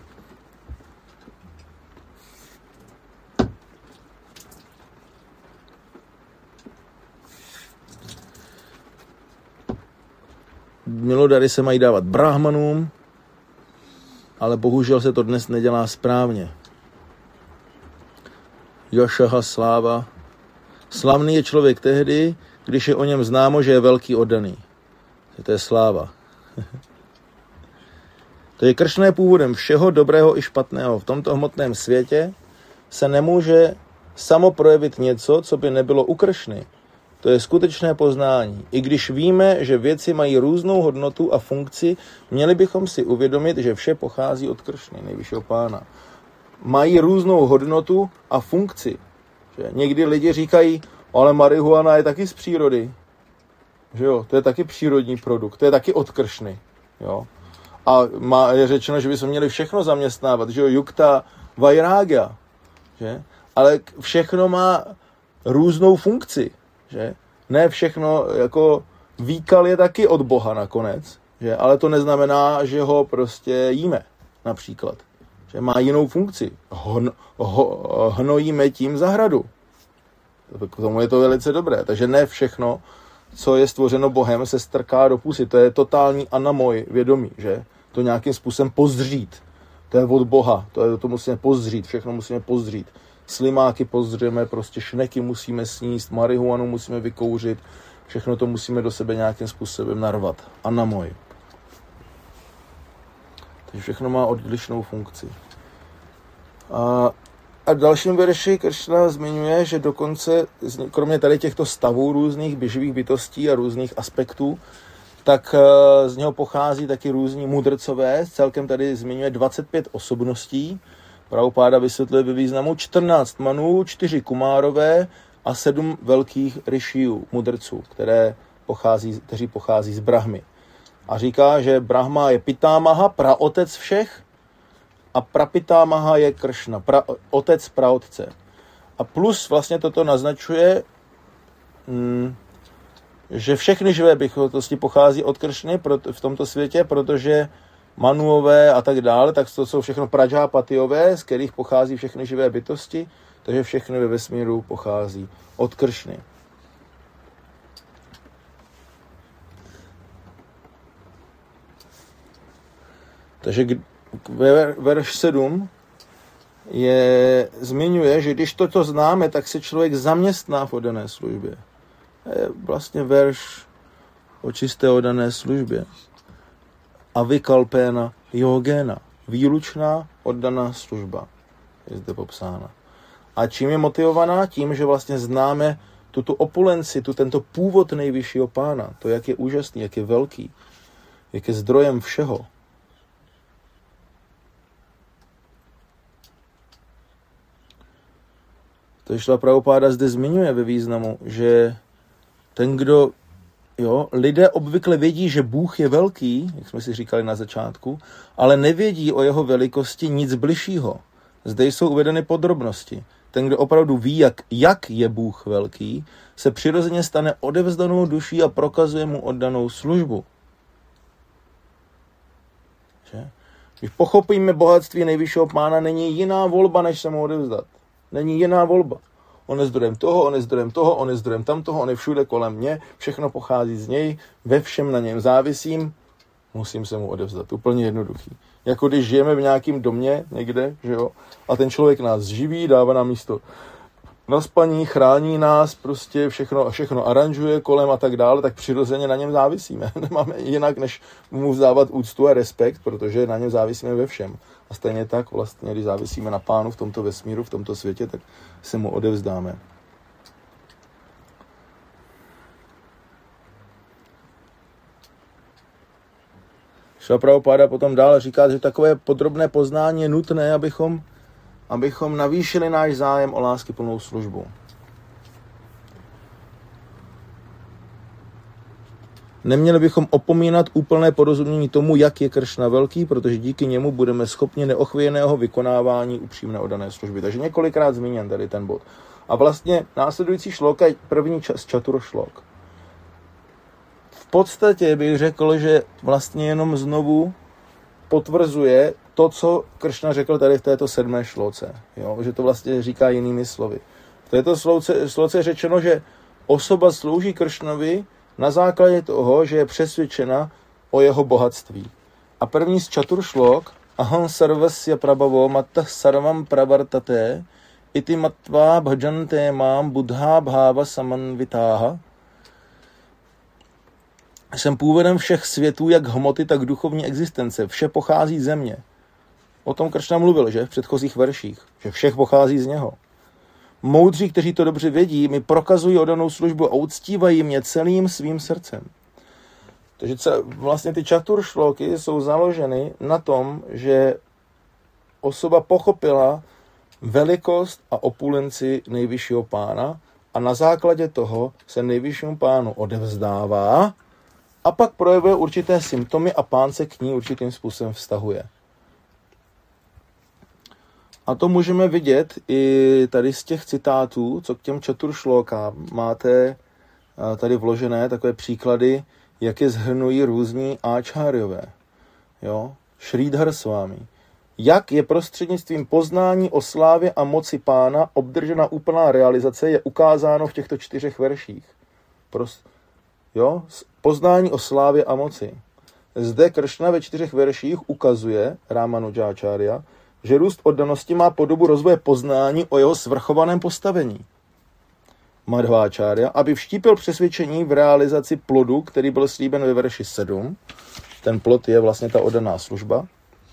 Milodary se mají dávat brahmanům, ale bohužel se to dnes nedělá správně. Jašaha, sláva. Slavný je člověk tehdy, když je o něm známo, že je velký oddaný. To je sláva. To je Kršné původem všeho dobrého i špatného. V tomto hmotném světě se nemůže samo projevit něco, co by nebylo u Kršny. To je skutečné poznání. I když víme, že věci mají různou hodnotu a funkci, měli bychom si uvědomit, že vše pochází od Kršny, nejvyššího pána. Mají různou hodnotu a funkci. Že někdy lidi říkají, ale marihuana je taky z přírody. Že jo, to je taky přírodní produkt, to je taky od Kršny. Jo. A je řečeno, že bychom měli všechno zaměstnávat, že jo, yukta vajrágya. Že? Ale všechno má různou funkci. Že? Ne všechno, jako výkal je taky od Boha nakonec, že? Ale to neznamená, že ho prostě jíme, například. Že má jinou funkci. Hnojíme tím zahradu. K tomu je to velice dobré. Takže ne všechno, co je stvořeno Bohem, se strká do pusy. To je totální anamoj vědomí, že? To nějakým způsobem pozdřít. To je od Boha. To musíme pozdřít. Všechno musíme pozdřít. Slimáky pozdřeme, prostě šneky musíme sníst, marihuanu musíme vykouřit, všechno to musíme do sebe nějakým způsobem narvat. Anamoj. Takže všechno má odlišnou funkci. A v dalším verši Kršna zmiňuje, že dokonce, kromě tady těchto stavů různých běživých bytostí a různých aspektů, tak z něho pochází taky různí mudrcové. Celkem tady zmiňuje 25 osobností. Prabhupáda vysvětluje ve významu 14 manů, 4 kumárové a 7 velkých rišiů, mudrců, kteří pochází z Brahmy. A říká, že Brahma je Pitámaha, praotec všech, a Prapitámaha je Kršna, otec praotce. A plus vlastně toto naznačuje, že všechny živé bytosti pochází od Kršny v tomto světě, protože Manuové a tak dále, tak to jsou všechno Prajápatiové, z kterých pochází všechny živé bytosti, takže všechny ve vesmíru pochází od Kršny. Takže verš 7 zmiňuje, že když toto známe, tak se člověk zaměstná v oddané službě. To je vlastně verš o čisté oddané službě. Avikalpéna yogena. Výlučná oddaná služba je zde popsána. A čím je motivovaná? Tím, že vlastně známe tuto opulenci, tento původ nejvyššího pána. To, jak je úžasný, jak je velký, jak je zdrojem všeho. To Šrila Prabhupáda zde zmiňuje ve významu, že ten, kdo, lidé obvykle vědí, že Bůh je velký, jak jsme si říkali na začátku, ale nevědí o jeho velikosti nic bližšího. Zde jsou uvedeny podrobnosti. Ten, kdo opravdu ví, jak je Bůh velký, se přirozeně stane odevzdanou duší a prokazuje mu oddanou službu. Že? Když pochopíme bohatství nejvyššího pána, není jiná volba, než se mu odevzdat. Není jiná volba. On je zdrojem toho, on je zdrojem toho, on je zdrojem tamtoho, on je všude kolem mě, všechno pochází z něj, ve všem na něm závisím, musím se mu odevzdat. Úplně jednoduchý. Jako když žijeme v nějakém domě někde, že jo, a ten člověk nás živí, dává nám místo na spaní, chrání nás, prostě všechno aranžuje kolem a tak dále, tak přirozeně na něm závisíme. Nemáme jinak, než mu vzdávat úctu a respekt, protože na něm závisíme ve všem. A stejně tak vlastně, když závisíme na pánu v tomto vesmíru, v tomto světě, tak se mu odevzdáme. Šrila Prabhupáda potom dále říká, že takové podrobné poznání je nutné, abychom navýšili náš zájem o láskyplnou službu. Neměli bychom opomínat úplné porozumění tomu, jak je Kršna velký, protože díky němu budeme schopni neochvějného vykonávání upřímné oddané služby. Takže několikrát zmíněn tady ten bod. A vlastně následující šloka je první z čaturšlok. V podstatě bych řekl, že vlastně jenom znovu potvrzuje to, co Kršna řekl tady v této 7. šloce. Jo? Že to vlastně říká jinými slovy. V této šloce je řečeno, že osoba slouží Kršnovi na základě toho, že je přesvědčena o jeho bohatství. A první z čaturšlok, aham sarvasya prabhavo mattah sarvam pravartate iti matva bhajante mám buddha bhava samanvitáha. Jsem původem všech světů, jak hmoty, tak duchovní existence. Vše pochází ze mě. O tom Kršna mluvil, že? V předchozích verších. Že všech pochází z něho. Moudří, kteří to dobře vědí, mi prokazují oddanou službu a uctívají mě celým svým srdcem. Takže vlastně ty čaturšloky jsou založeny na tom, že osoba pochopila velikost a opulenci nejvyššího pána a na základě toho se nejvyššímu pánu odevzdává a pak projevuje určité symptomy a pán se k ní určitým způsobem vztahuje. A to můžeme vidět i tady z těch citátů, co k těm čaturšlokám máte tady vložené takové příklady, jak je shrnují různí áčáryové. Jo? Šrídhar Swami. Jak je prostřednictvím poznání o slávě a moci pána obdržena úplná realizace, je ukázáno v těchto 4 verších. Poznání o slávě a moci. Zde Kršna ve 4 verších ukazuje, Ramanujáčárya, že růst oddanosti má podobu rozvoje poznání o jeho svrchovaném postavení. Madhváčárya, aby vštípil přesvědčení v realizaci plodu, který byl slíben ve verši 7, ten plod je vlastně ta oddaná služba,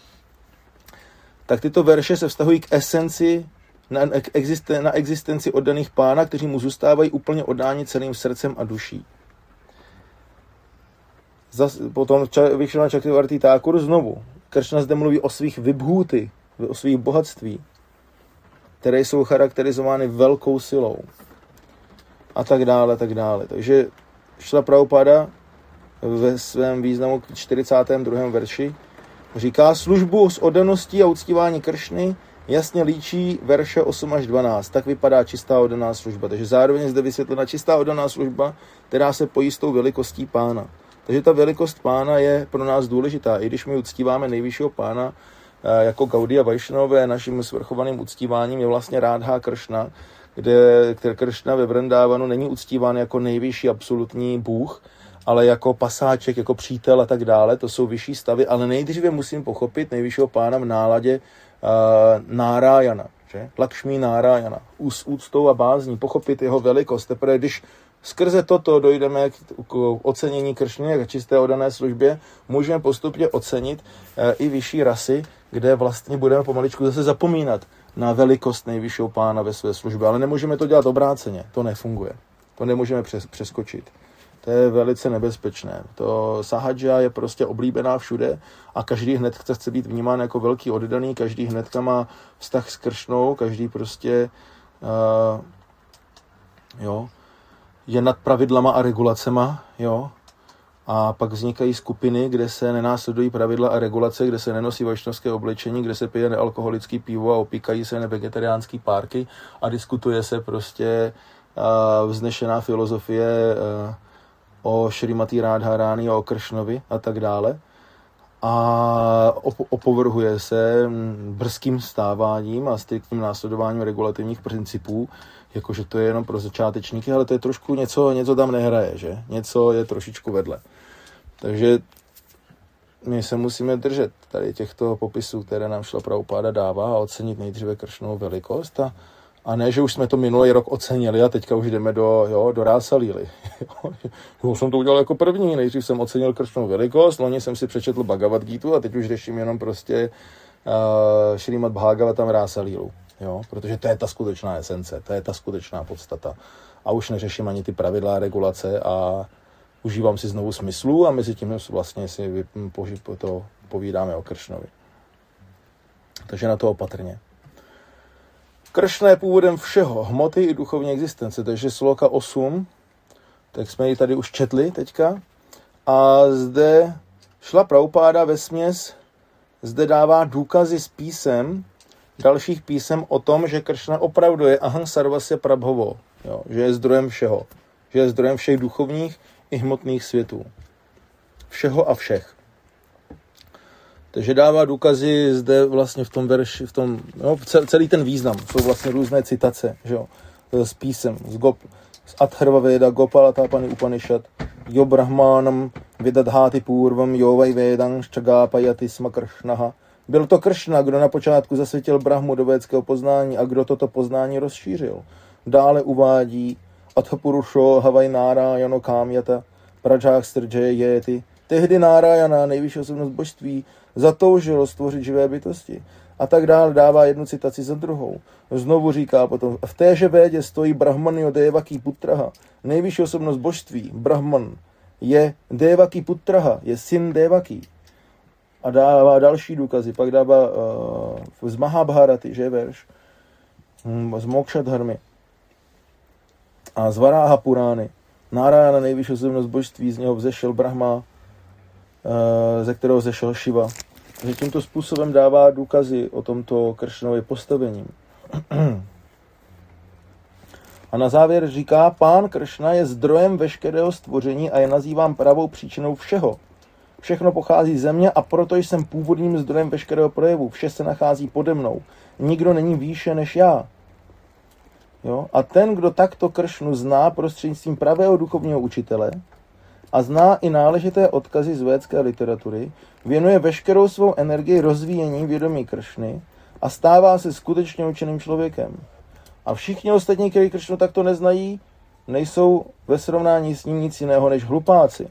tak tyto verše se vztahují k esenci, na existenci oddaných pána, kteří mu zůstávají úplně oddáni celým srdcem a duší. Potom Vikšrana Čakrivartí Thakur znovu. Kršna zde mluví o svých vibhůty, o svých bohatství, které jsou charakterizovány velkou silou. A tak dále, tak dále. Takže Šrila Prabhupáda ve svém významu k 42. verši říká, službu s oddaností a uctívání Kršny jasně líčí verše 8 až 12. Tak vypadá čistá oddaná služba. Takže zároveň je zde vysvětlena čistá oddaná služba, která se pojí s tou velikostí Pána. Takže ta velikost Pána je pro nás důležitá. I když my uctíváme nejvyššího Pána jako Gaudiya Vaishnava, naším svrchovaným uctíváním je vlastně Rádha Kršna, kde Kršna ve Vrindávanu není uctíván jako nejvyšší absolutní bůh, ale jako pasáček, jako přítel a tak dále. To jsou vyšší stavy, ale nejdříve musím pochopit nejvyššího Pána v náladě Nárajana, že? Lakšmí Nárajana. S úctou a bázní pochopit jeho velikost. Teprve když skrze toto dojdeme k ocenění Kršny a čisté oddané službě, můžeme postupně ocenit i vyšší rasy, kde vlastně budeme pomaličku zase zapomínat na velikost nejvyššího Pána ve své službě. Ale nemůžeme to dělat obráceně. To nefunguje. To nemůžeme přeskočit. To je velice nebezpečné. To sahadža je prostě oblíbená všude a každý hned chce být vnímán jako velký oddaný, každý hnedka má vztah s Kršnou, každý prostě je nad pravidlama a regulacema, jo. A pak vznikají skupiny, kde se nenásledují pravidla a regulace, kde se nenosí vajšnovské oblečení, kde se pije nealkoholický pivo a opíkají se nevegetariánský párky a diskutuje se prostě vznešená filozofie o Šrimati Radharani a o Kršnovi a tak dále. A opovrhuje se brzkým stáváním a striktním následováním regulativních principů, jakože to je jenom pro začátečníky, ale to je trošku něco tam nehraje, že? Něco je trošičku vedle. Takže my se musíme držet tady těchto popisů, které nám Šrila Prabhupáda dává a ocenit nejdříve Kršnovou velikost a ne, že už jsme to minulý rok ocenili a teďka už jdeme do Rása Líly. Já jsem to udělal jako první, nejdřív jsem ocenil Kršnovou velikost, loni jsem si přečetl Bhagavad Gítu a teď už řeším jenom prostě Šrímad Bhagavatam Rása Lílu. Jo? Protože to je ta skutečná esence, to je ta skutečná podstata. A už neřeším ani ty pravidla a regulace a užívám si znovu smyslu a mezi tím vlastně si to povídáme o Kršnovi. Takže na to opatrně. Kršna je původem všeho, hmoty i duchovní existence, takže sloka 8, tak jsme ji tady už četli teďka. A zde Šrila Prabhupáda vesměs zde dává důkazy z písem, dalších písem o tom, že Kršna opravdu je aham sarvasya prabhavo, jo, že je zdrojem všeho, že je zdrojem všech duchovních i hmotných světů. Všeho a všech. Takže dává důkazy zde vlastně v tom verši, celý ten význam, jsou vlastně různé citace, že jo, z písem, z Atharva Veda, Gopalatapani Upanishad, Jo Brahmanam Vidadhati Purvam, Jo Vajvedang Ščagápajati Sma Kršnaha. Byl to Kršna, kdo na počátku zasvětil Brahmu do védského poznání a kdo toto poznání rozšířil. Dále uvádí Athapurušo Havaj Nárajano Kámyata Praják Srdže Jéty. Tehdy Nárajana, nejvyšší osobnost božství, zatoužil stvořit živé bytosti. A tak dále dává jednu citaci za druhou. Znovu říká potom, v téže védě stojí Brahmanyo Devaki Putraha. Nejvyšší osobnost božství, Brahman, je Devaki Putraha, je syn Devaki. A dává další důkazy. Pak dává z Mahabharaty, že verš, z Mokshadharmy a z Varáha Purány. Nárajana, nejvyšší osobnost božství, z něho vzešel Brahma, ze kterého vzešel Shiva. Že tímto způsobem dává důkazy o tomto Kršnově postavení. A na závěr říká, Pán Kršna je zdrojem veškerého stvoření a je nazýván pravou příčinou všeho. Všechno pochází z země a proto jsem původním zdrojem veškerého projevu. Vše se nachází pode mnou. Nikdo není výše než já. Jo? A ten, kdo takto Kršnu zná prostřednictvím pravého duchovního učitele a zná i náležité odkazy z védské literatury, věnuje veškerou svou energii rozvíjení vědomí Kršny a stává se skutečně učeným člověkem. A všichni ostatní, kteří Kršnu takto neznají, nejsou ve srovnání s ním nic jiného než hlupáci.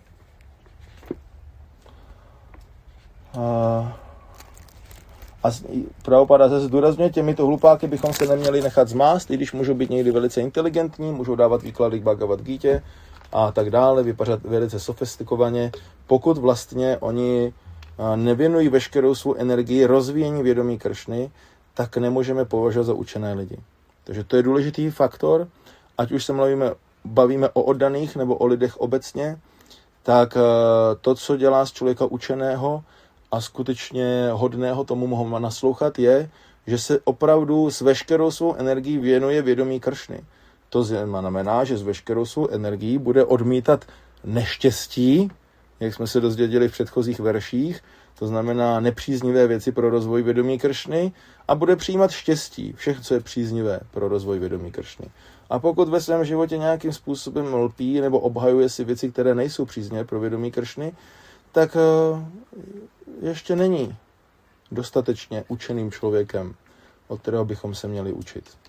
A Prabhupada zase zdůrazňuje, těmito hlupáky bychom se neměli nechat zmást, i když můžou být někdy velice inteligentní, můžou dávat výklady k Bhagavad Gítě a tak dále, vypadat velice sofistikovaně, pokud vlastně oni nevěnují veškerou svou energii rozvíjení vědomí Kršny, tak nemůžeme považovat za učené lidi. Takže to je důležitý faktor, ať už se bavíme o oddaných nebo o lidech obecně, tak to, co dělá z člověka učeného a skutečně hodného, tomu mohu naslouchat, je, že se opravdu s veškerou svou energií věnuje vědomí Kršny. To znamená, že s veškerou svou energií bude odmítat neštěstí, jak jsme se dozvěděli v předchozích verších, to znamená nepříznivé věci pro rozvoj vědomí Kršny, a bude přijímat štěstí, všechno, co je příznivé pro rozvoj vědomí Kršny. A pokud ve svém životě nějakým způsobem lpí nebo obhajuje si věci, které nejsou příznivé pro vědomí Kršny, tak ještě není dostatečně učeným člověkem, od kterého bychom se měli učit.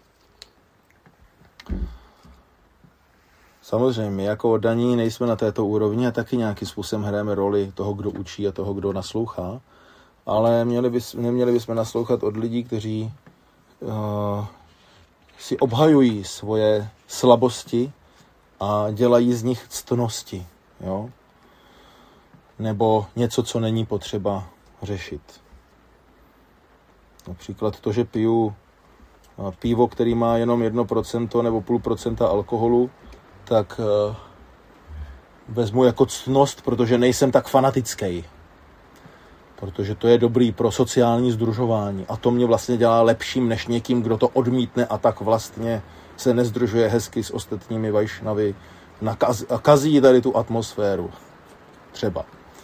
Samozřejmě, my jako oddaní nejsme na této úrovni a taky nějakým způsobem hrajeme roli toho, kdo učí a toho, kdo naslouchá, ale neměli bychom naslouchat od lidí, kteří si obhajují svoje slabosti a dělají z nich ctnosti, jo? Nebo něco, co není potřeba řešit. Například to, že piju pivo, který má jenom 1% nebo 0,5% alkoholu, tak vezmu jako ctnost, protože nejsem tak fanatický. Protože to je dobrý pro sociální sdružování. A to mě vlastně dělá lepším než někým, kdo to odmítne a tak vlastně se nezdružuje hezky s ostatními vajšnavy a kazí tady tu atmosféru. Třeba.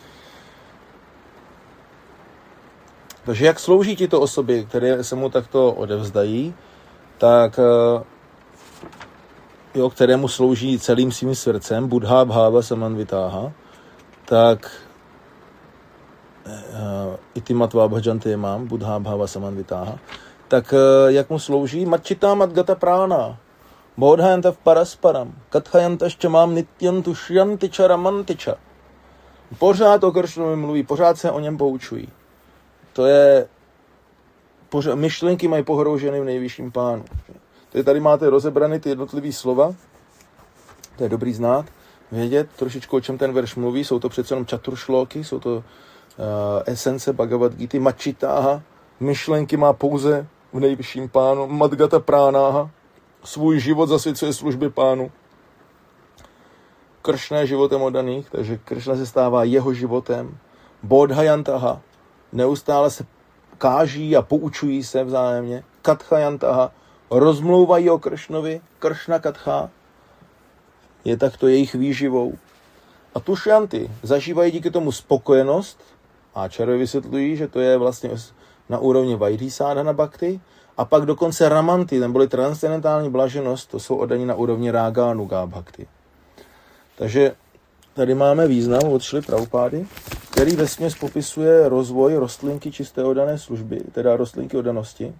Takže jak slouží tito osoby, které se mu takto odevzdají, tak jo, kterému slouží celým svým srdcem, Buddha Bhava Samanvitáha, tak Itimatva Bhajanté mám, Buddha Bhava Samanvitáha, tak jak mu slouží? Matchitá Madgata Prána, Bodhayantav Parasparam, Kathayantašča mám Nityan Tushyantiča Ramantiča. Pořád o Kršnovi mluví, pořád se o něm poučují. To je, myšlenky mají pohrouženy v nejvyšším pánu. Tady máte rozebrany ty jednotlivý slova, to je dobrý znát, vědět trošičku, o čem ten verš mluví, jsou to přece jenom čaturšlóky, jsou to esence Bhagavad Gity, Mačitáha, myšlenky má pouze v nejvyšším pánu, Madgata Pránáha, svůj život zasvěcuje službě pánu. Kršna je životem oddaných, takže Kršna se stává jeho životem. Bodhayantaha, neustále se káží a poučují se vzájemně. Kathayantaha, rozmlouvají o Kršnovi, Kršna Katha je takto jejich výživou. A Tushyanti zažívají díky tomu spokojenost, áčarové vysvětlují, že to je vlastně na úrovni Vaidhisádhana bhakti, a pak dokonce Ramanti, neboli transcendentální blaženost, to jsou oddaní na úrovni Rágánuga bhakti. Takže tady máme význam od Šrily Prabhupády, který vesměs popisuje rozvoj rostlinky čisté oddané služby, teda rostlinky oddanosti.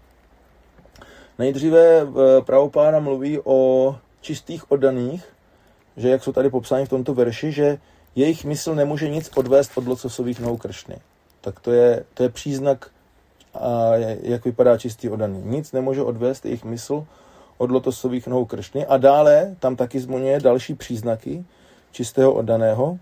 Nejdříve Prabhupáda mluví o čistých oddaných, že jak jsou tady popsáni v tomto verši, že jejich mysl nemůže nic odvést od lotosových nohou Kršny. Tak to je příznak, jak vypadá čistý oddaný. Nic nemůže odvést jejich mysl od lotosových nohou Kršny. A dále tam taky zmiňuje další příznaky čistého oddaného.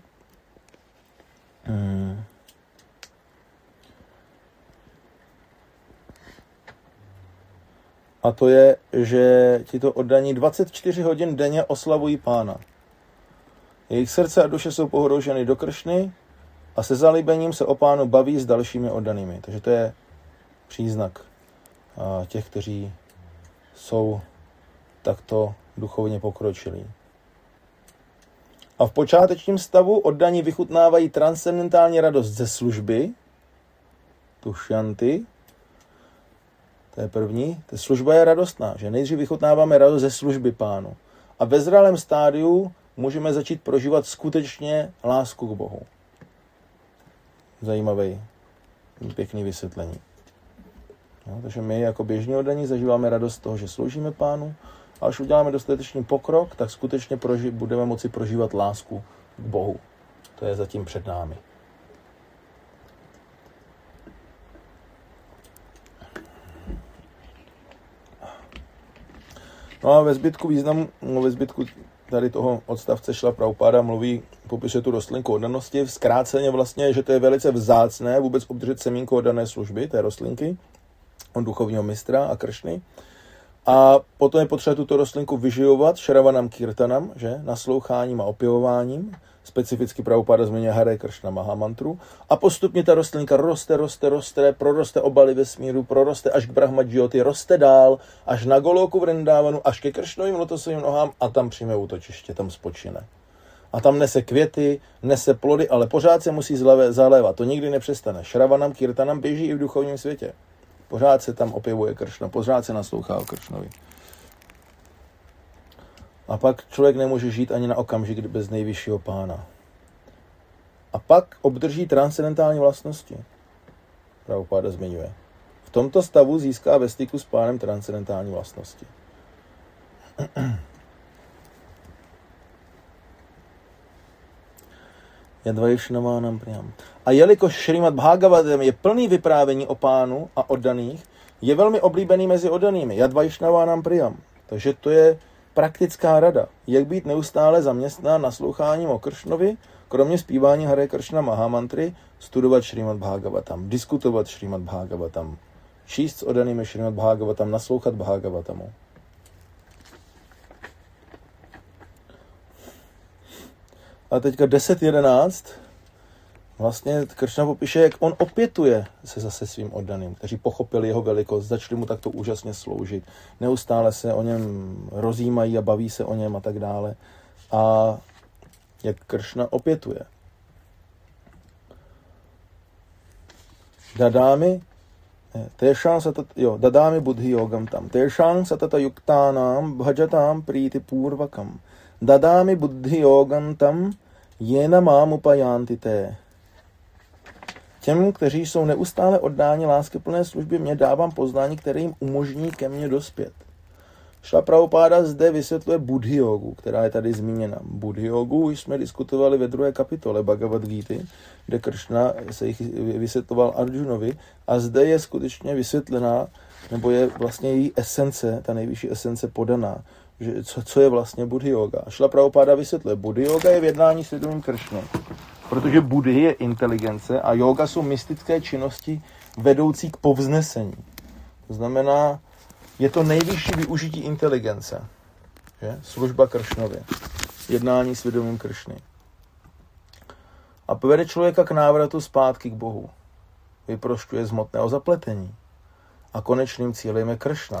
A to je, že tito oddaní 24 hodin denně oslavují pána. Jejich srdce a duše jsou pohrouženy do Kršny a se zalíbením se o pánu baví s dalšími oddanými. Takže to je příznak těch, kteří jsou takto duchovně pokročilí. A v počátečním stavu oddaní vychutnávají transcendentální radost ze služby, Tushyanti. To je první. Ta služba je radostná, že nejdřív vychutnáváme radost ze služby pánu. A ve zralém stádiu můžeme začít prožívat skutečně lásku k Bohu. Zajímavý, pěkný vysvětlení. No, takže my jako běžní oddaní zažíváme radost z toho, že sloužíme pánu, a až uděláme dostatečný pokrok, tak skutečně budeme moci prožívat lásku k Bohu. To je zatím před námi. No a ve zbytku tady toho odstavce Šrila Prabhupáda popisuje tu rostlinku oddanosti, zkráceně vlastně, že to je velice vzácné vůbec obdržet semínko oddané služby, té rostlinky, od duchovního mistra a Kršny. A potom je potřeba tuto rostlinku vyživovat šravanam kirtanam, že, nasloucháním a opěvováním, Specificky Prabhupáda zmiňuje Hare Kršna Mahamantru. A postupně ta rostlinka roste, proroste obaly vesmíru, proroste až k Brahma Jyoti, roste dál, až na Goloku Vrindávanu, až ke Kršnovým lotosovým nohám a tam přijme útočiště, tam spočine. A tam nese květy, nese plody, ale pořád se musí zalévat. To nikdy nepřestane. Šravanam, kirtanam běží i v duchovním světě. Pořád se tam opěvuje Kršna, pořád se naslouchá o Kršnovi. A pak člověk nemůže žít ani na okamžik bez nejvyššího pána. A pak obdrží transcendentální vlastnosti. Prabhupáda zmiňuje. V tomto stavu získá ve styku s pánem transcendentální vlastnosti. Yadvaishnavánam priyam. A jelikož Šrimad Bhagavatam je plný vyprávění o pánu a oddaných, je velmi oblíbený mezi oddanými. Yadvaishnavánam priyam. Takže to je praktická rada, jak být neustále zaměstnán nasloucháním o Kršnovi, kromě zpívání Hare Kršna Mahamantry, studovat Šrimad Bhagavatam, diskutovat Šrimad Bhagavatam, číst s oddanými Šrimad Bhagavatam, naslouchat Bhagavatamu. A teďka 10.11. Vlastně Kršna popíše, jak on opětuje se zase svým oddaným, kteří pochopili jeho velikost, začali mu takto úžasně sloužit. Neustále se o něm rozjímají a baví se o něm a tak dále. A jak Kršna opětuje. Dadámi buddhi yogam tam. Tešang satata yuktánam bhajatam priti purvakam. Dadámi buddhi yogam tam jena mám upayanti te. Těm, kteří jsou neustále oddáni láskyplné službě, mě dávám poznání, které jim umožní ke mně dospět. Šla Prabhupáda zde vysvětluje buddhi jogu, která je tady zmíněna. Buddhi jogu už jsme diskutovali ve 2. kapitole Bhagavad Gíty, kde Kršna se jich vysvětloval Arjunovi a zde je skutečně vysvětlená, nebo je vlastně její esence, ta nejvyšší esence podaná, že co je vlastně buddhi yoga. Šla Prabhupáda vysvětluje, buddhi yoga je v jednání s vědomím Kršny, protože buddhi je inteligence a yoga jsou mystické činnosti vedoucí k povznesení. To znamená, je to nejvyšší využití inteligence. Že? Služba Kršnově. Jednání s vědomím Kršny. A povede člověka k návratu zpátky k Bohu. Vyprošťuje z hmotného zapletení. A konečným cílem je Kršna.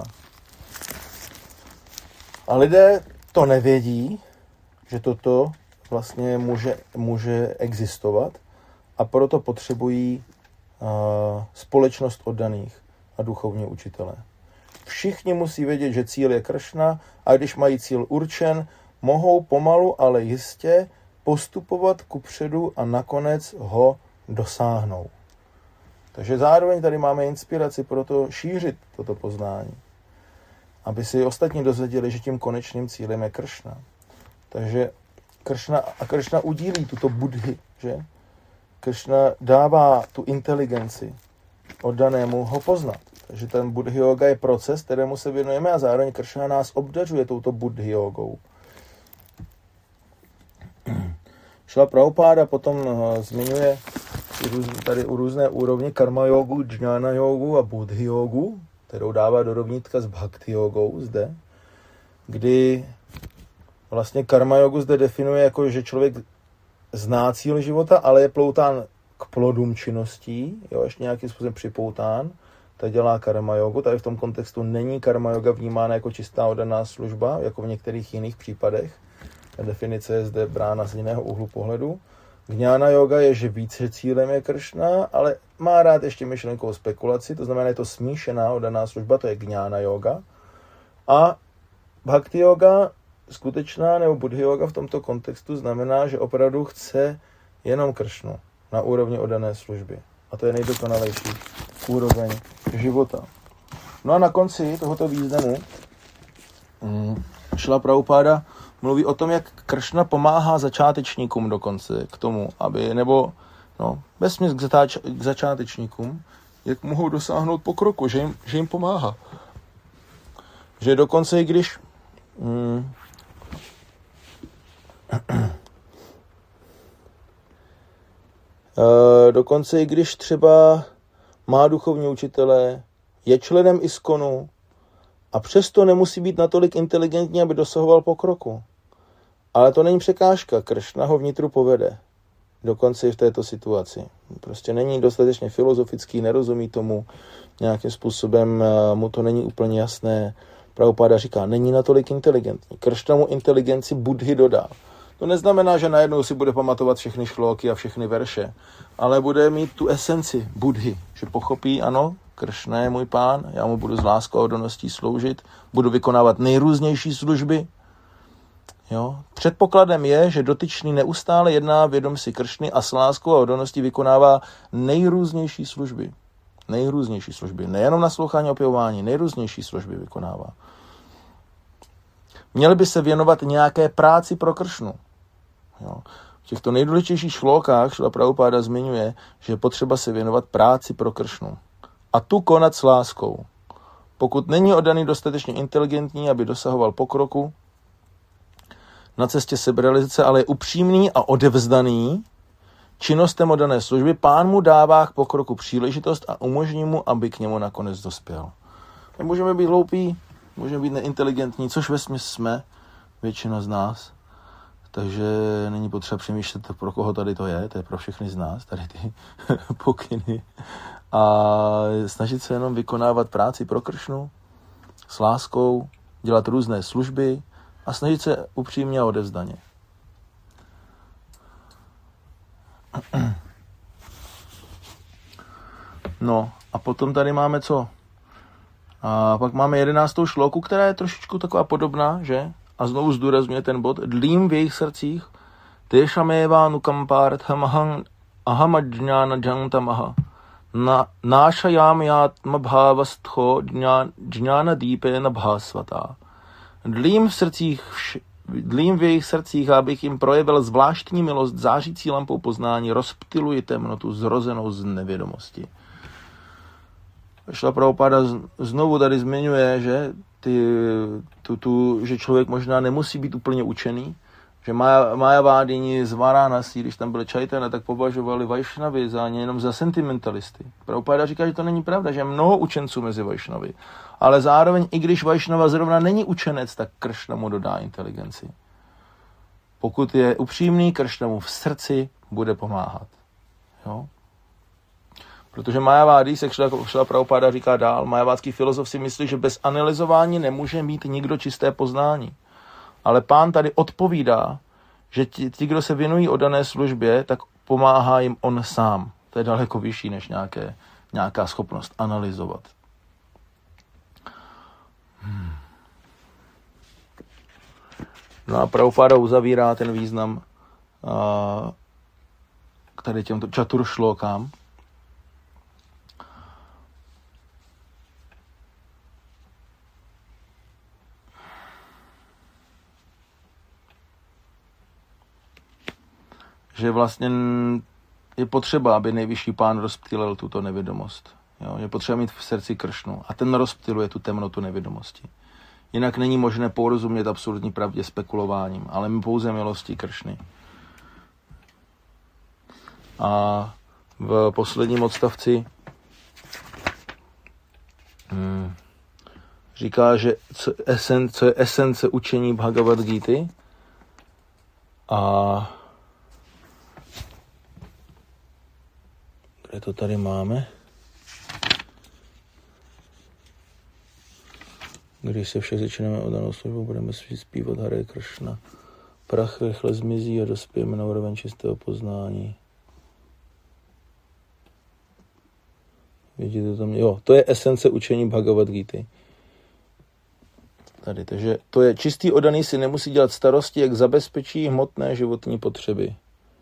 A lidé to nevědí, že toto vlastně může existovat a proto potřebují společnost oddaných a duchovní učitele. Všichni musí vědět, že cíl je Kršna a když mají cíl určen, mohou pomalu, ale jistě postupovat kupředu a nakonec ho dosáhnou. Takže zároveň tady máme inspiraci pro to šířit toto poznání, aby si ostatní dozvěděli, že tím konečným cílem je Kršna. Takže Kršna udílí tuto buddhi, že? Kršna dává tu inteligenci oddanému ho poznat. Takže ten buddhi yoga je proces, kterému se věnujeme a zároveň Kršna nás obdařuje touto buddhi jogou. Šla Prabhupáda potom zmiňuje tady u různé úrovně karma jogu, jnana jogu a buddhi jogu, kterou dává do rovnítka s bhakti jogou zde, kdy vlastně karma jogu zde definuje jako, že člověk zná cíl života, ale je ploután k plodům činností, ještě nějakým způsobem připoután, ta dělá karma jogu. Tady v tom kontextu není karma yoga vnímána jako čistá oddaná služba, jako v některých jiných případech. Ta definice je zde brána z jiného úhlu pohledu. Gnana yoga je, že více cílem je Kršna, ale má rád ještě myšlenkou spekulaci, to znamená, je to smíšená oddaná služba, to je gnana yoga. A bhakti yoga, skutečná nebo buddhi yoga v tomto kontextu znamená, že opravdu chce jenom Kršnu na úrovni oddané služby. A to je nejdokonalejší úroveň života. No a na konci tohoto významu Šrila Prabhupáda mluví o tom, jak Kršna pomáhá začátečníkům dokonce k tomu, aby, nebo vesměs k začátečníkům, jak mohou dosáhnout pokroku, že jim pomáhá. Že dokonce i když třeba má duchovní učitele, je členem ISKCONu a přesto nemusí být natolik inteligentní, aby dosahoval pokroku. Ale to není překážka. Kršna ho vnitru povede. Dokonce i v této situaci. Prostě není dostatečně filozofický, nerozumí tomu, nějakým způsobem mu to není úplně jasné. Prabhupáda říká, není natolik inteligentní. Kršna mu inteligenci Buddhy dodá. To neznamená, že najednou si bude pamatovat všechny šlóky a všechny verše, ale bude mít tu esenci Buddhy, že pochopí, ano, Kršna je můj pán, já mu budu s láskou a oddaností sloužit, budu vykonávat nejrůznější služby. Jo? Předpokladem je, že dotyčný neustále jedná vědom si Kršny a s láskou a oddanností vykonává nejrůznější služby. Nejrůznější služby. Nejenom naslouchání, opěvování, nejrůznější služby vykonává. Měli by se věnovat nějaké práci pro Kršnu. Jo. V těchto nejdůležitějších šlókách Šrila Prabhupáda zmiňuje, že je potřeba se věnovat práci pro Kršnu. A tu konat s láskou. Pokud není oddaný dostatečně inteligentní, aby dosahoval pokroku na cestě seberealizace, ale je upřímný a odevzdaný činnostem oddané služby, pán mu dává k pokroku příležitost a umožní mu, aby k němu nakonec dospěl. Nemůžeme být hloupí, můžeme být neinteligentní, což vesměs jsme, většina z nás. Takže není potřeba přemýšlet, pro koho tady to je pro všechny z nás, tady ty pokyny. A snažit se jenom vykonávat práci pro Kršnu s láskou, dělat různé služby a snažit se upřímně a odevzdaně. No a potom tady máme co? A pak máme 11. šlóku, která je trošičku taková podobná, že? A znovu zdůrazňuje ten bod. Dlím v jejich srdcích tešameva nukamparthamaham ahamadžňána džantamaha nášajám játma bhávastho džňána dýpena bhásvatá. Dlím v jejich srdcích, abych jim projevil zvláštní milost zářící lampou poznání, rozptyluji temnotu zrozenou z nevědomosti. Šrila Prabhupáda znovu tady zmiňuje, že, že člověk možná nemusí být úplně učený, že Májavádyni z Varánasí, když tam byli Čajtana, tak považovali Vajšnavy jenom za sentimentalisty. Prabhupáda říká, že to není pravda, že je mnoho učenců mezi Vajšnavy, ale zároveň, i když Vajšnava zrovna není učenec, tak Kršna mu dodá inteligenci. Pokud je upřímný, Kršna mu v srdci bude pomáhat. Jo? Protože Májavády, se Šrila Prabhupáda říká dál, Májavádský filozof si myslí, že bez analyzování nemůže mít nikdo čisté poznání. Ale pán tady odpovídá, že ti, kdo se věnují oddané službě, tak pomáhá jim on sám. To je daleko vyšší než nějaká schopnost analyzovat. No a Prabhupáda uzavírá ten význam tady těmto čaturšlókám. Že vlastně je potřeba, aby nejvyšší pán rozptýlil tuto nevědomost. Jo? Je potřeba mít v srdci Kršnu a ten rozptyluje tu temnotu nevědomosti. Jinak není možné porozumět absolutní pravdě spekulováním, ale pouze milostí Kršny. A v posledním odstavci říká, že co je esence učení Bhagavad Gity a kde to tady máme? Když se však začínáme oddanou službu, budeme zpívat Hare Kršna. Prach rychle zmizí a dospějeme na úroveň čistého poznání. Vidíte tam? Jo, to je esence učení Bhagavad Gity. Tady, takže to je čistý oddaný si nemusí dělat starosti, jak zabezpečí hmotné životní potřeby.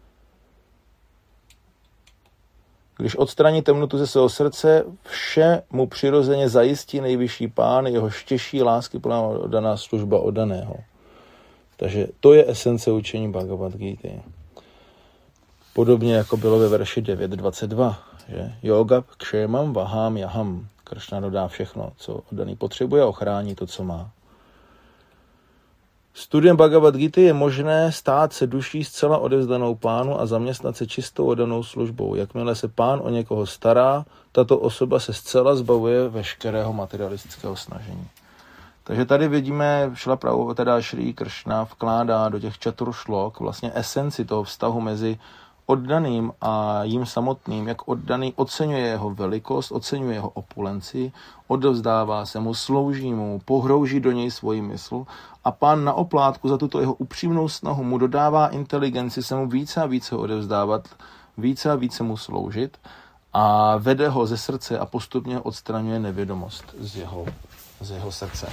Když odstraní temnotu ze svého srdce, vše mu přirozeně zajistí nejvyšší pán, jeho štěší lásky plná oddaná služba oddaného. Takže to je esence učení Bhagavad Gity. Podobně jako bylo ve verši 9.22, že? Yoga kšemam vahám jaham. Kršna dodá všechno, co oddaný potřebuje a ochrání to, co má. Studiem Bhagavad Gity je možné stát se duší zcela odevzdanou pánu a zaměstnat se čistou oddanou službou. Jakmile se pán o někoho stará, tato osoba se zcela zbavuje veškerého materialistického snažení. Takže tady vidíme, teda Šrí Kršna vkládá do těch čaturšlok vlastně esenci toho vztahu mezi oddaným a jím samotným, jak oddaný oceňuje jeho velikost, oceňuje jeho opulenci, odevzdává se mu, slouží mu, pohrouží do něj svoji mysl a pán na oplátku za tuto jeho upřímnou snahu mu dodává inteligenci se mu více a více odevzdávat, více a více mu sloužit a vede ho ze srdce a postupně odstraňuje nevědomost z jeho srdce.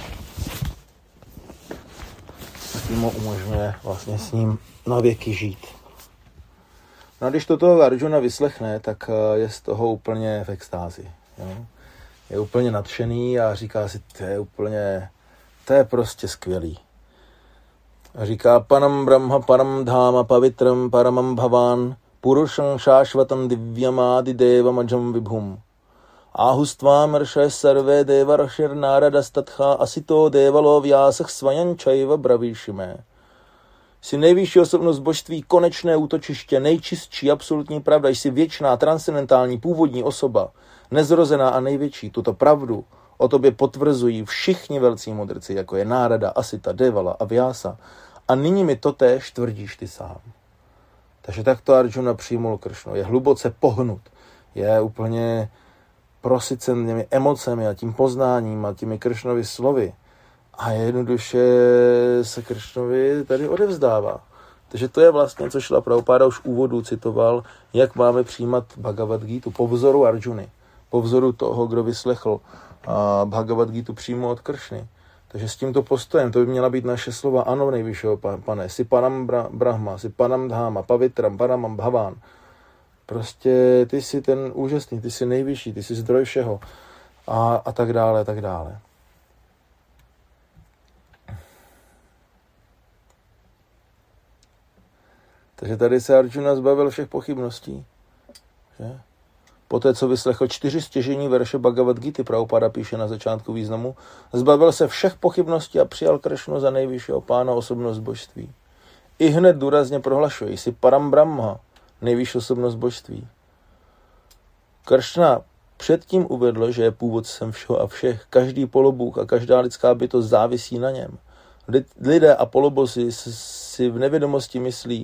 A tím mu umožňuje vlastně s ním na věky žít. No a když toto Arjuna vyslechne, tak je z toho úplně v extázi. Jo? Je úplně nadšený a říká si, to je prostě skvělý. A říká, Panam Brahma, Param Dháma, Pavitram, Paramam Bhavan, Purusham Shashvatam Divyamadi Devam Ajam Vibhum. Ahustvam Rše Sarve Deva Rashir Naradastatcha Asito Devalo Vyásach Svajančajva Bravishime. Jsi nejvyšší osobnost božství, konečné útočiště, nejčistší, absolutní pravda, jsi věčná, transcendentální, původní osoba, nezrozená a největší. Tuto pravdu o tobě potvrzují všichni velcí mudrci, jako je Nárada, Asita, Devala a Vyása. A nyní mi totéž tvrdíš ty sám. Takže takto Arjuna přijmul Kršnu. Je hluboce pohnut. Je úplně prosycen těmi emocemi a tím poznáním a těmi Kršnovy slovy. A jednoduše se Kršnovi tady odevzdává. Takže to je vlastně, co Šrila Prabhupáda už v úvodu citoval, jak máme přijímat Bhagavad Gítu po vzoru Arjuny, po vzoru toho, kdo vyslechl Bhagavad Gítu přímo od Kršny. Takže s tímto postojem, to by měla být naše slova, ano, nejvyššího pane, si Panam Brahma, si Panam Dháma, Pavitram, Paramam Bhavan. Prostě ty jsi ten úžasný, ty jsi nejvyšší, ty jsi zdroj všeho a tak dále, tak dále. Takže tady se Arjuna zbavil všech pochybností. Že? Poté, co vyslechl 4 stěžejní verše Bhagavad Gity, Prabhupada píše na začátku významu, zbavil se všech pochybností a přijal Kršnu za nejvyššího pána, osobnost božství. I hned důrazně prohlašuje, jsi Param Brahma, nejvyšší osobnost božství. Kršna předtím uvedl, že je původcem všeho a všech. Každý polobůh a každá lidská bytost závisí na něm. Lidé a polobosy si v nevědomosti myslí,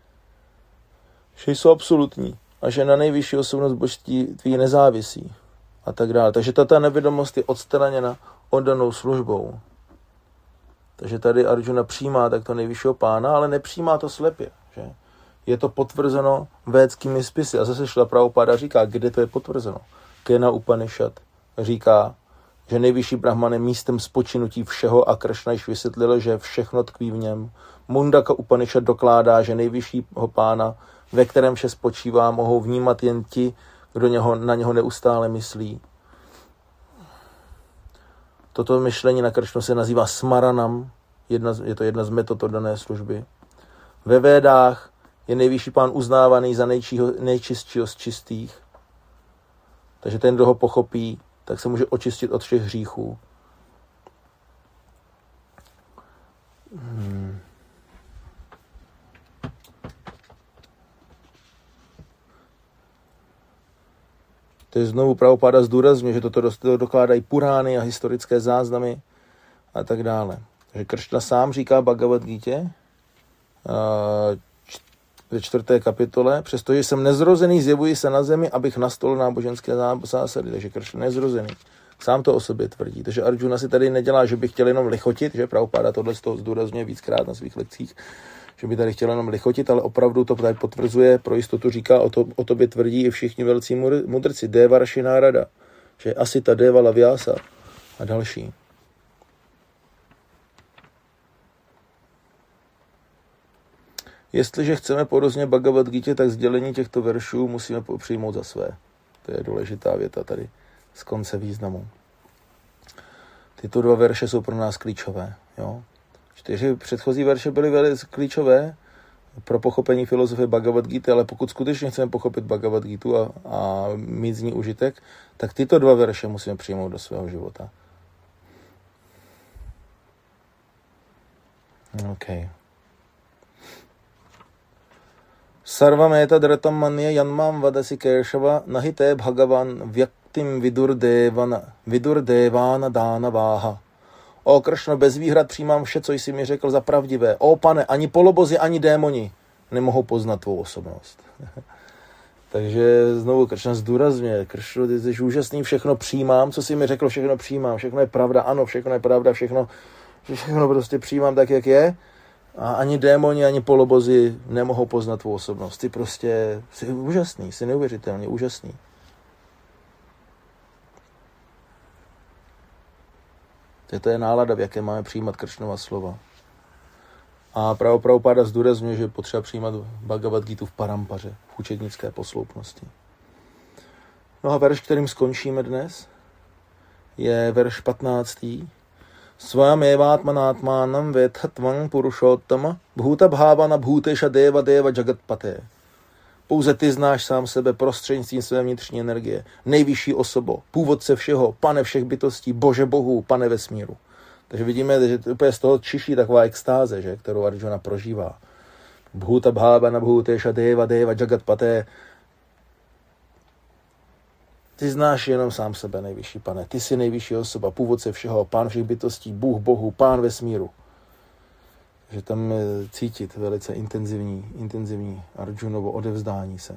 že jsou absolutní a že na nejvyšší osobnost božství nezávisí a tak dále. Takže tato nevědomost je odstraněna oddanou službou. Takže tady Arjuna přijímá takto nejvyššího pána, ale nepřijímá to slepě. Že? Je to potvrzeno védskými spisy. A zase Šrila Prabhupáda říká, kde to je potvrzeno. Kena Upanishad říká, že nejvyšší Brahman je místem spočinutí všeho a Kršna již vysvětlil, že všechno tkví v něm. Mundaka Upanishad dokládá, že nejvyššího pána, ve kterém vše spočívá, mohou vnímat jen ti, kdo na něho neustále myslí. Toto myšlení na Kršnu se nazývá smaranam, je to jedna z metod dané služby. Ve Védách je nejvyšší pán uznávaný za nejčistšího z čistých. Takže ten, kdo ho pochopí, tak se může očistit od všech hříchů. To je znovu Prabhupáda zdůrazňuje, že toto dokládají Purány a historické záznamy a tak dále. Takže Kršna sám říká Bhagavad Gítě ve 4. kapitole, přestože jsem nezrozený, zjevuji se na zemi, abych nastolil náboženské zásady. Takže Kršna nezrozený. Sám to o sobě tvrdí. Takže Arjuna si tady nedělá, že by chtěl jenom lichotit, že Prabhupáda tohle z toho zdůrazňuje víckrát na svých lekcích, že by tady chtěl jenom lichotit, ale opravdu to tady potvrzuje, pro jistotu říká, o tobě tvrdí i všichni velcí mudrci, Deva Rashi Nárada, že Asita, Devala, Vyása a další. Jestliže chceme porozumět Bhagavad Gita, tak sdělení těchto veršů musíme přijmout za své. To je důležitá věta tady z konce významu. Tyto 2 verše jsou pro nás klíčové. Jo? 4 předchozí verše byly velice klíčové pro pochopení filozofie Bhagavad Gita, ale pokud skutečně chceme pochopit Bhagavad Gitu a mít z ní užitek, tak tyto 2 verše musíme přijmout do svého života. Okay. Sarvam etadretam manye yanmam vadasi keshava nahite bhagavan vyaktim vidurdevana danavaha. O Kršno, bez výhrad přijímám vše, co jsi mi řekl za pravdivé. O pane, ani polobozi, ani démoni nemohou poznat tvou osobnost. Takže znovu Kršna zdůrazňuje, Kršno, ty jsi úžasný, všechno přijímám, co jsi mi řekl, všechno přijímám, všechno je pravda, ano, všechno je pravda, všechno prostě přijímám tak, jak je. A ani démoni, ani polobozi nemohou poznat tvou osobnost. Ty prostě jsi úžasný, jsi neuvěřitelně úžasný. To je nálada, v jaké máme přijímat Kršnova slova. A Prabhupáda zdůrazňuje, že je potřeba přijímat Bhagavad Gítu v parampaře, v učednické posloupnosti. No a verš, kterým skončíme dnes, je verš 15. Svám evátmanátmánam vedhatvang purušottama bhuta bhávana bhuteša deva deva jagatpate. Pouze ty znáš sám sebe prostřednictvím své vnitřní energie. Nejvyšší osobo, původce všeho, pane všech bytostí, Bože Bohu, pane vesmíru. Takže vidíme, že úplně z toho čiší taková extáze, že, kterou Arjuna prožívá. Bhuta bhávana bhuteša deva deva jagatpate. Ty znáš jenom sám sebe, nejvyšší pane. Ty jsi nejvyšší osoba, původce všeho, pán všech bytostí, Bůh Bohu, pán vesmíru. Že tam je cítit velice intenzivní Arjunovo odevzdání se.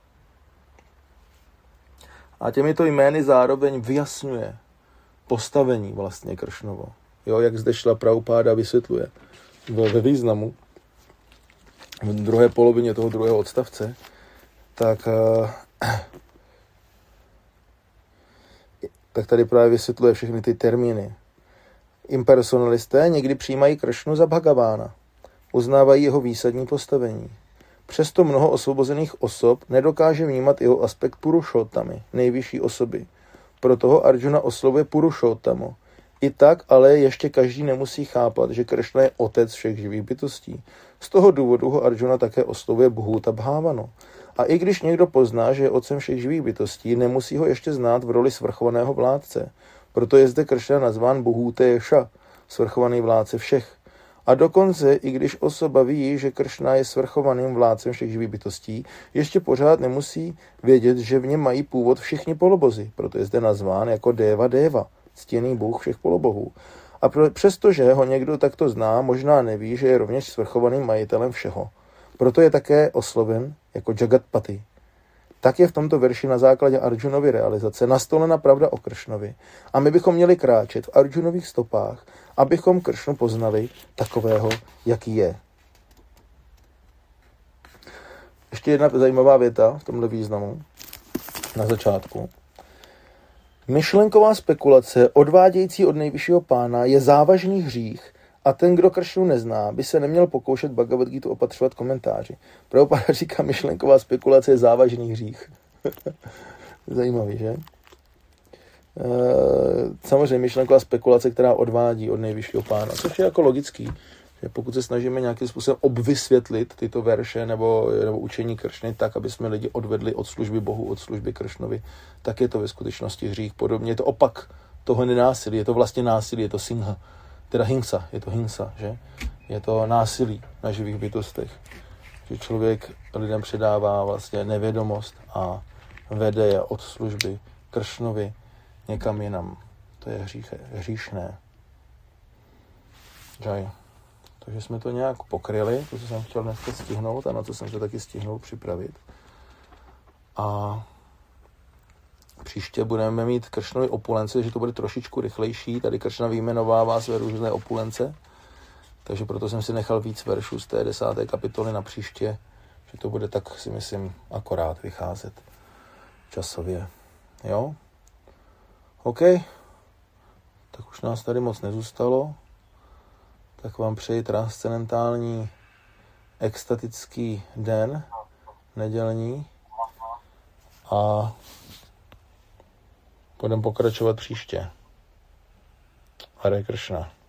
A těmito jmény zároveň vyjasňuje postavení vlastně Kršnovo. Jo, jak zde šla Prabhupáda vysvětluje ve významu v druhé polovině toho druhého odstavce, tak tady právě vysvětluje všechny ty termíny. Impersonalisté někdy přijímají Kršnu za Bhagavána. Uznávají jeho výsadní postavení. Přesto mnoho osvobozených osob nedokáže vnímat jeho aspekt Purušottamy, nejvyšší osoby. Proto ho Arjuna oslovuje Purušottamu. I tak ale ještě každý nemusí chápat, že Kršna je otec všech živých bytostí. Z toho důvodu ho Arjuna také oslovuje Bhuta Bhávano. A i když někdo pozná, že je otcem všech živých bytostí, nemusí ho ještě znát v roli svrchovaného vládce. Proto je zde Kršna nazván Bhuteša, svrchovaný vládce všech. A dokonce, i když osoba ví, že Kršna je svrchovaným vládcem všech živých bytostí, ještě pořád nemusí vědět, že v něm mají původ všichni polobozi. Proto je zde nazván jako Deva Deva, ctěný bůh všech polobohů. A přestože ho někdo takto zná, možná neví, že je rovněž svrchovaným majitelem všeho. Proto je také osloven jako Jagatpati. Tak je v tomto verši na základě Arjunovy realizace nastolena pravda o Kršnovi. A my bychom měli kráčet v Arjunových stopách, abychom Kršnu poznali takového, jaký je. Ještě jedna zajímavá věta v tomhle významu na začátku. Myšlenková spekulace odvádějící od nejvyššího pána je závažný hřích a ten, kdo Kršnu nezná, by se neměl pokoušet Bhagavad Gítu opatřovat komentáři. Prabhupáda říká, myšlenková spekulace je závažný hřích. Zajímavý, že? Samozřejmě myšlenková spekulace, která odvádí od nejvyššího pána, což je jako logický, že pokud se snažíme nějakým způsobem obvysvětlit tyto verše nebo učení Kršny tak, aby jsme lidi odvedli od služby Bohu, od služby Kršnovi, tak je to ve skutečnosti hřích. Podobně je to opak toho nenásilí, je to vlastně násilí, je to singha, teda hingsa, je to hingsa, že? Je to násilí na živých bytostech, že člověk lidem předává vlastně nevědomost a vede je od služby Kršnovi někam jinam. To je hříšné. Jaj. Takže jsme to nějak pokryli, to, co jsem chtěl dneska stihnout a na co jsem se taky stihnul připravit. A příště budeme mít Kršnovy opulence, že to bude trošičku rychlejší. Tady Kršna vyjmenovává své různé opulence, takže proto jsem si nechal víc veršů z té 10. kapitoly na příště, že to bude tak, si myslím, akorát vycházet časově. Jo? OK. Tak už nás tady moc nezůstalo. Tak vám přeji transcendentální, extatický den, nedělní. A budeme pokračovat příště. Hare Kršna.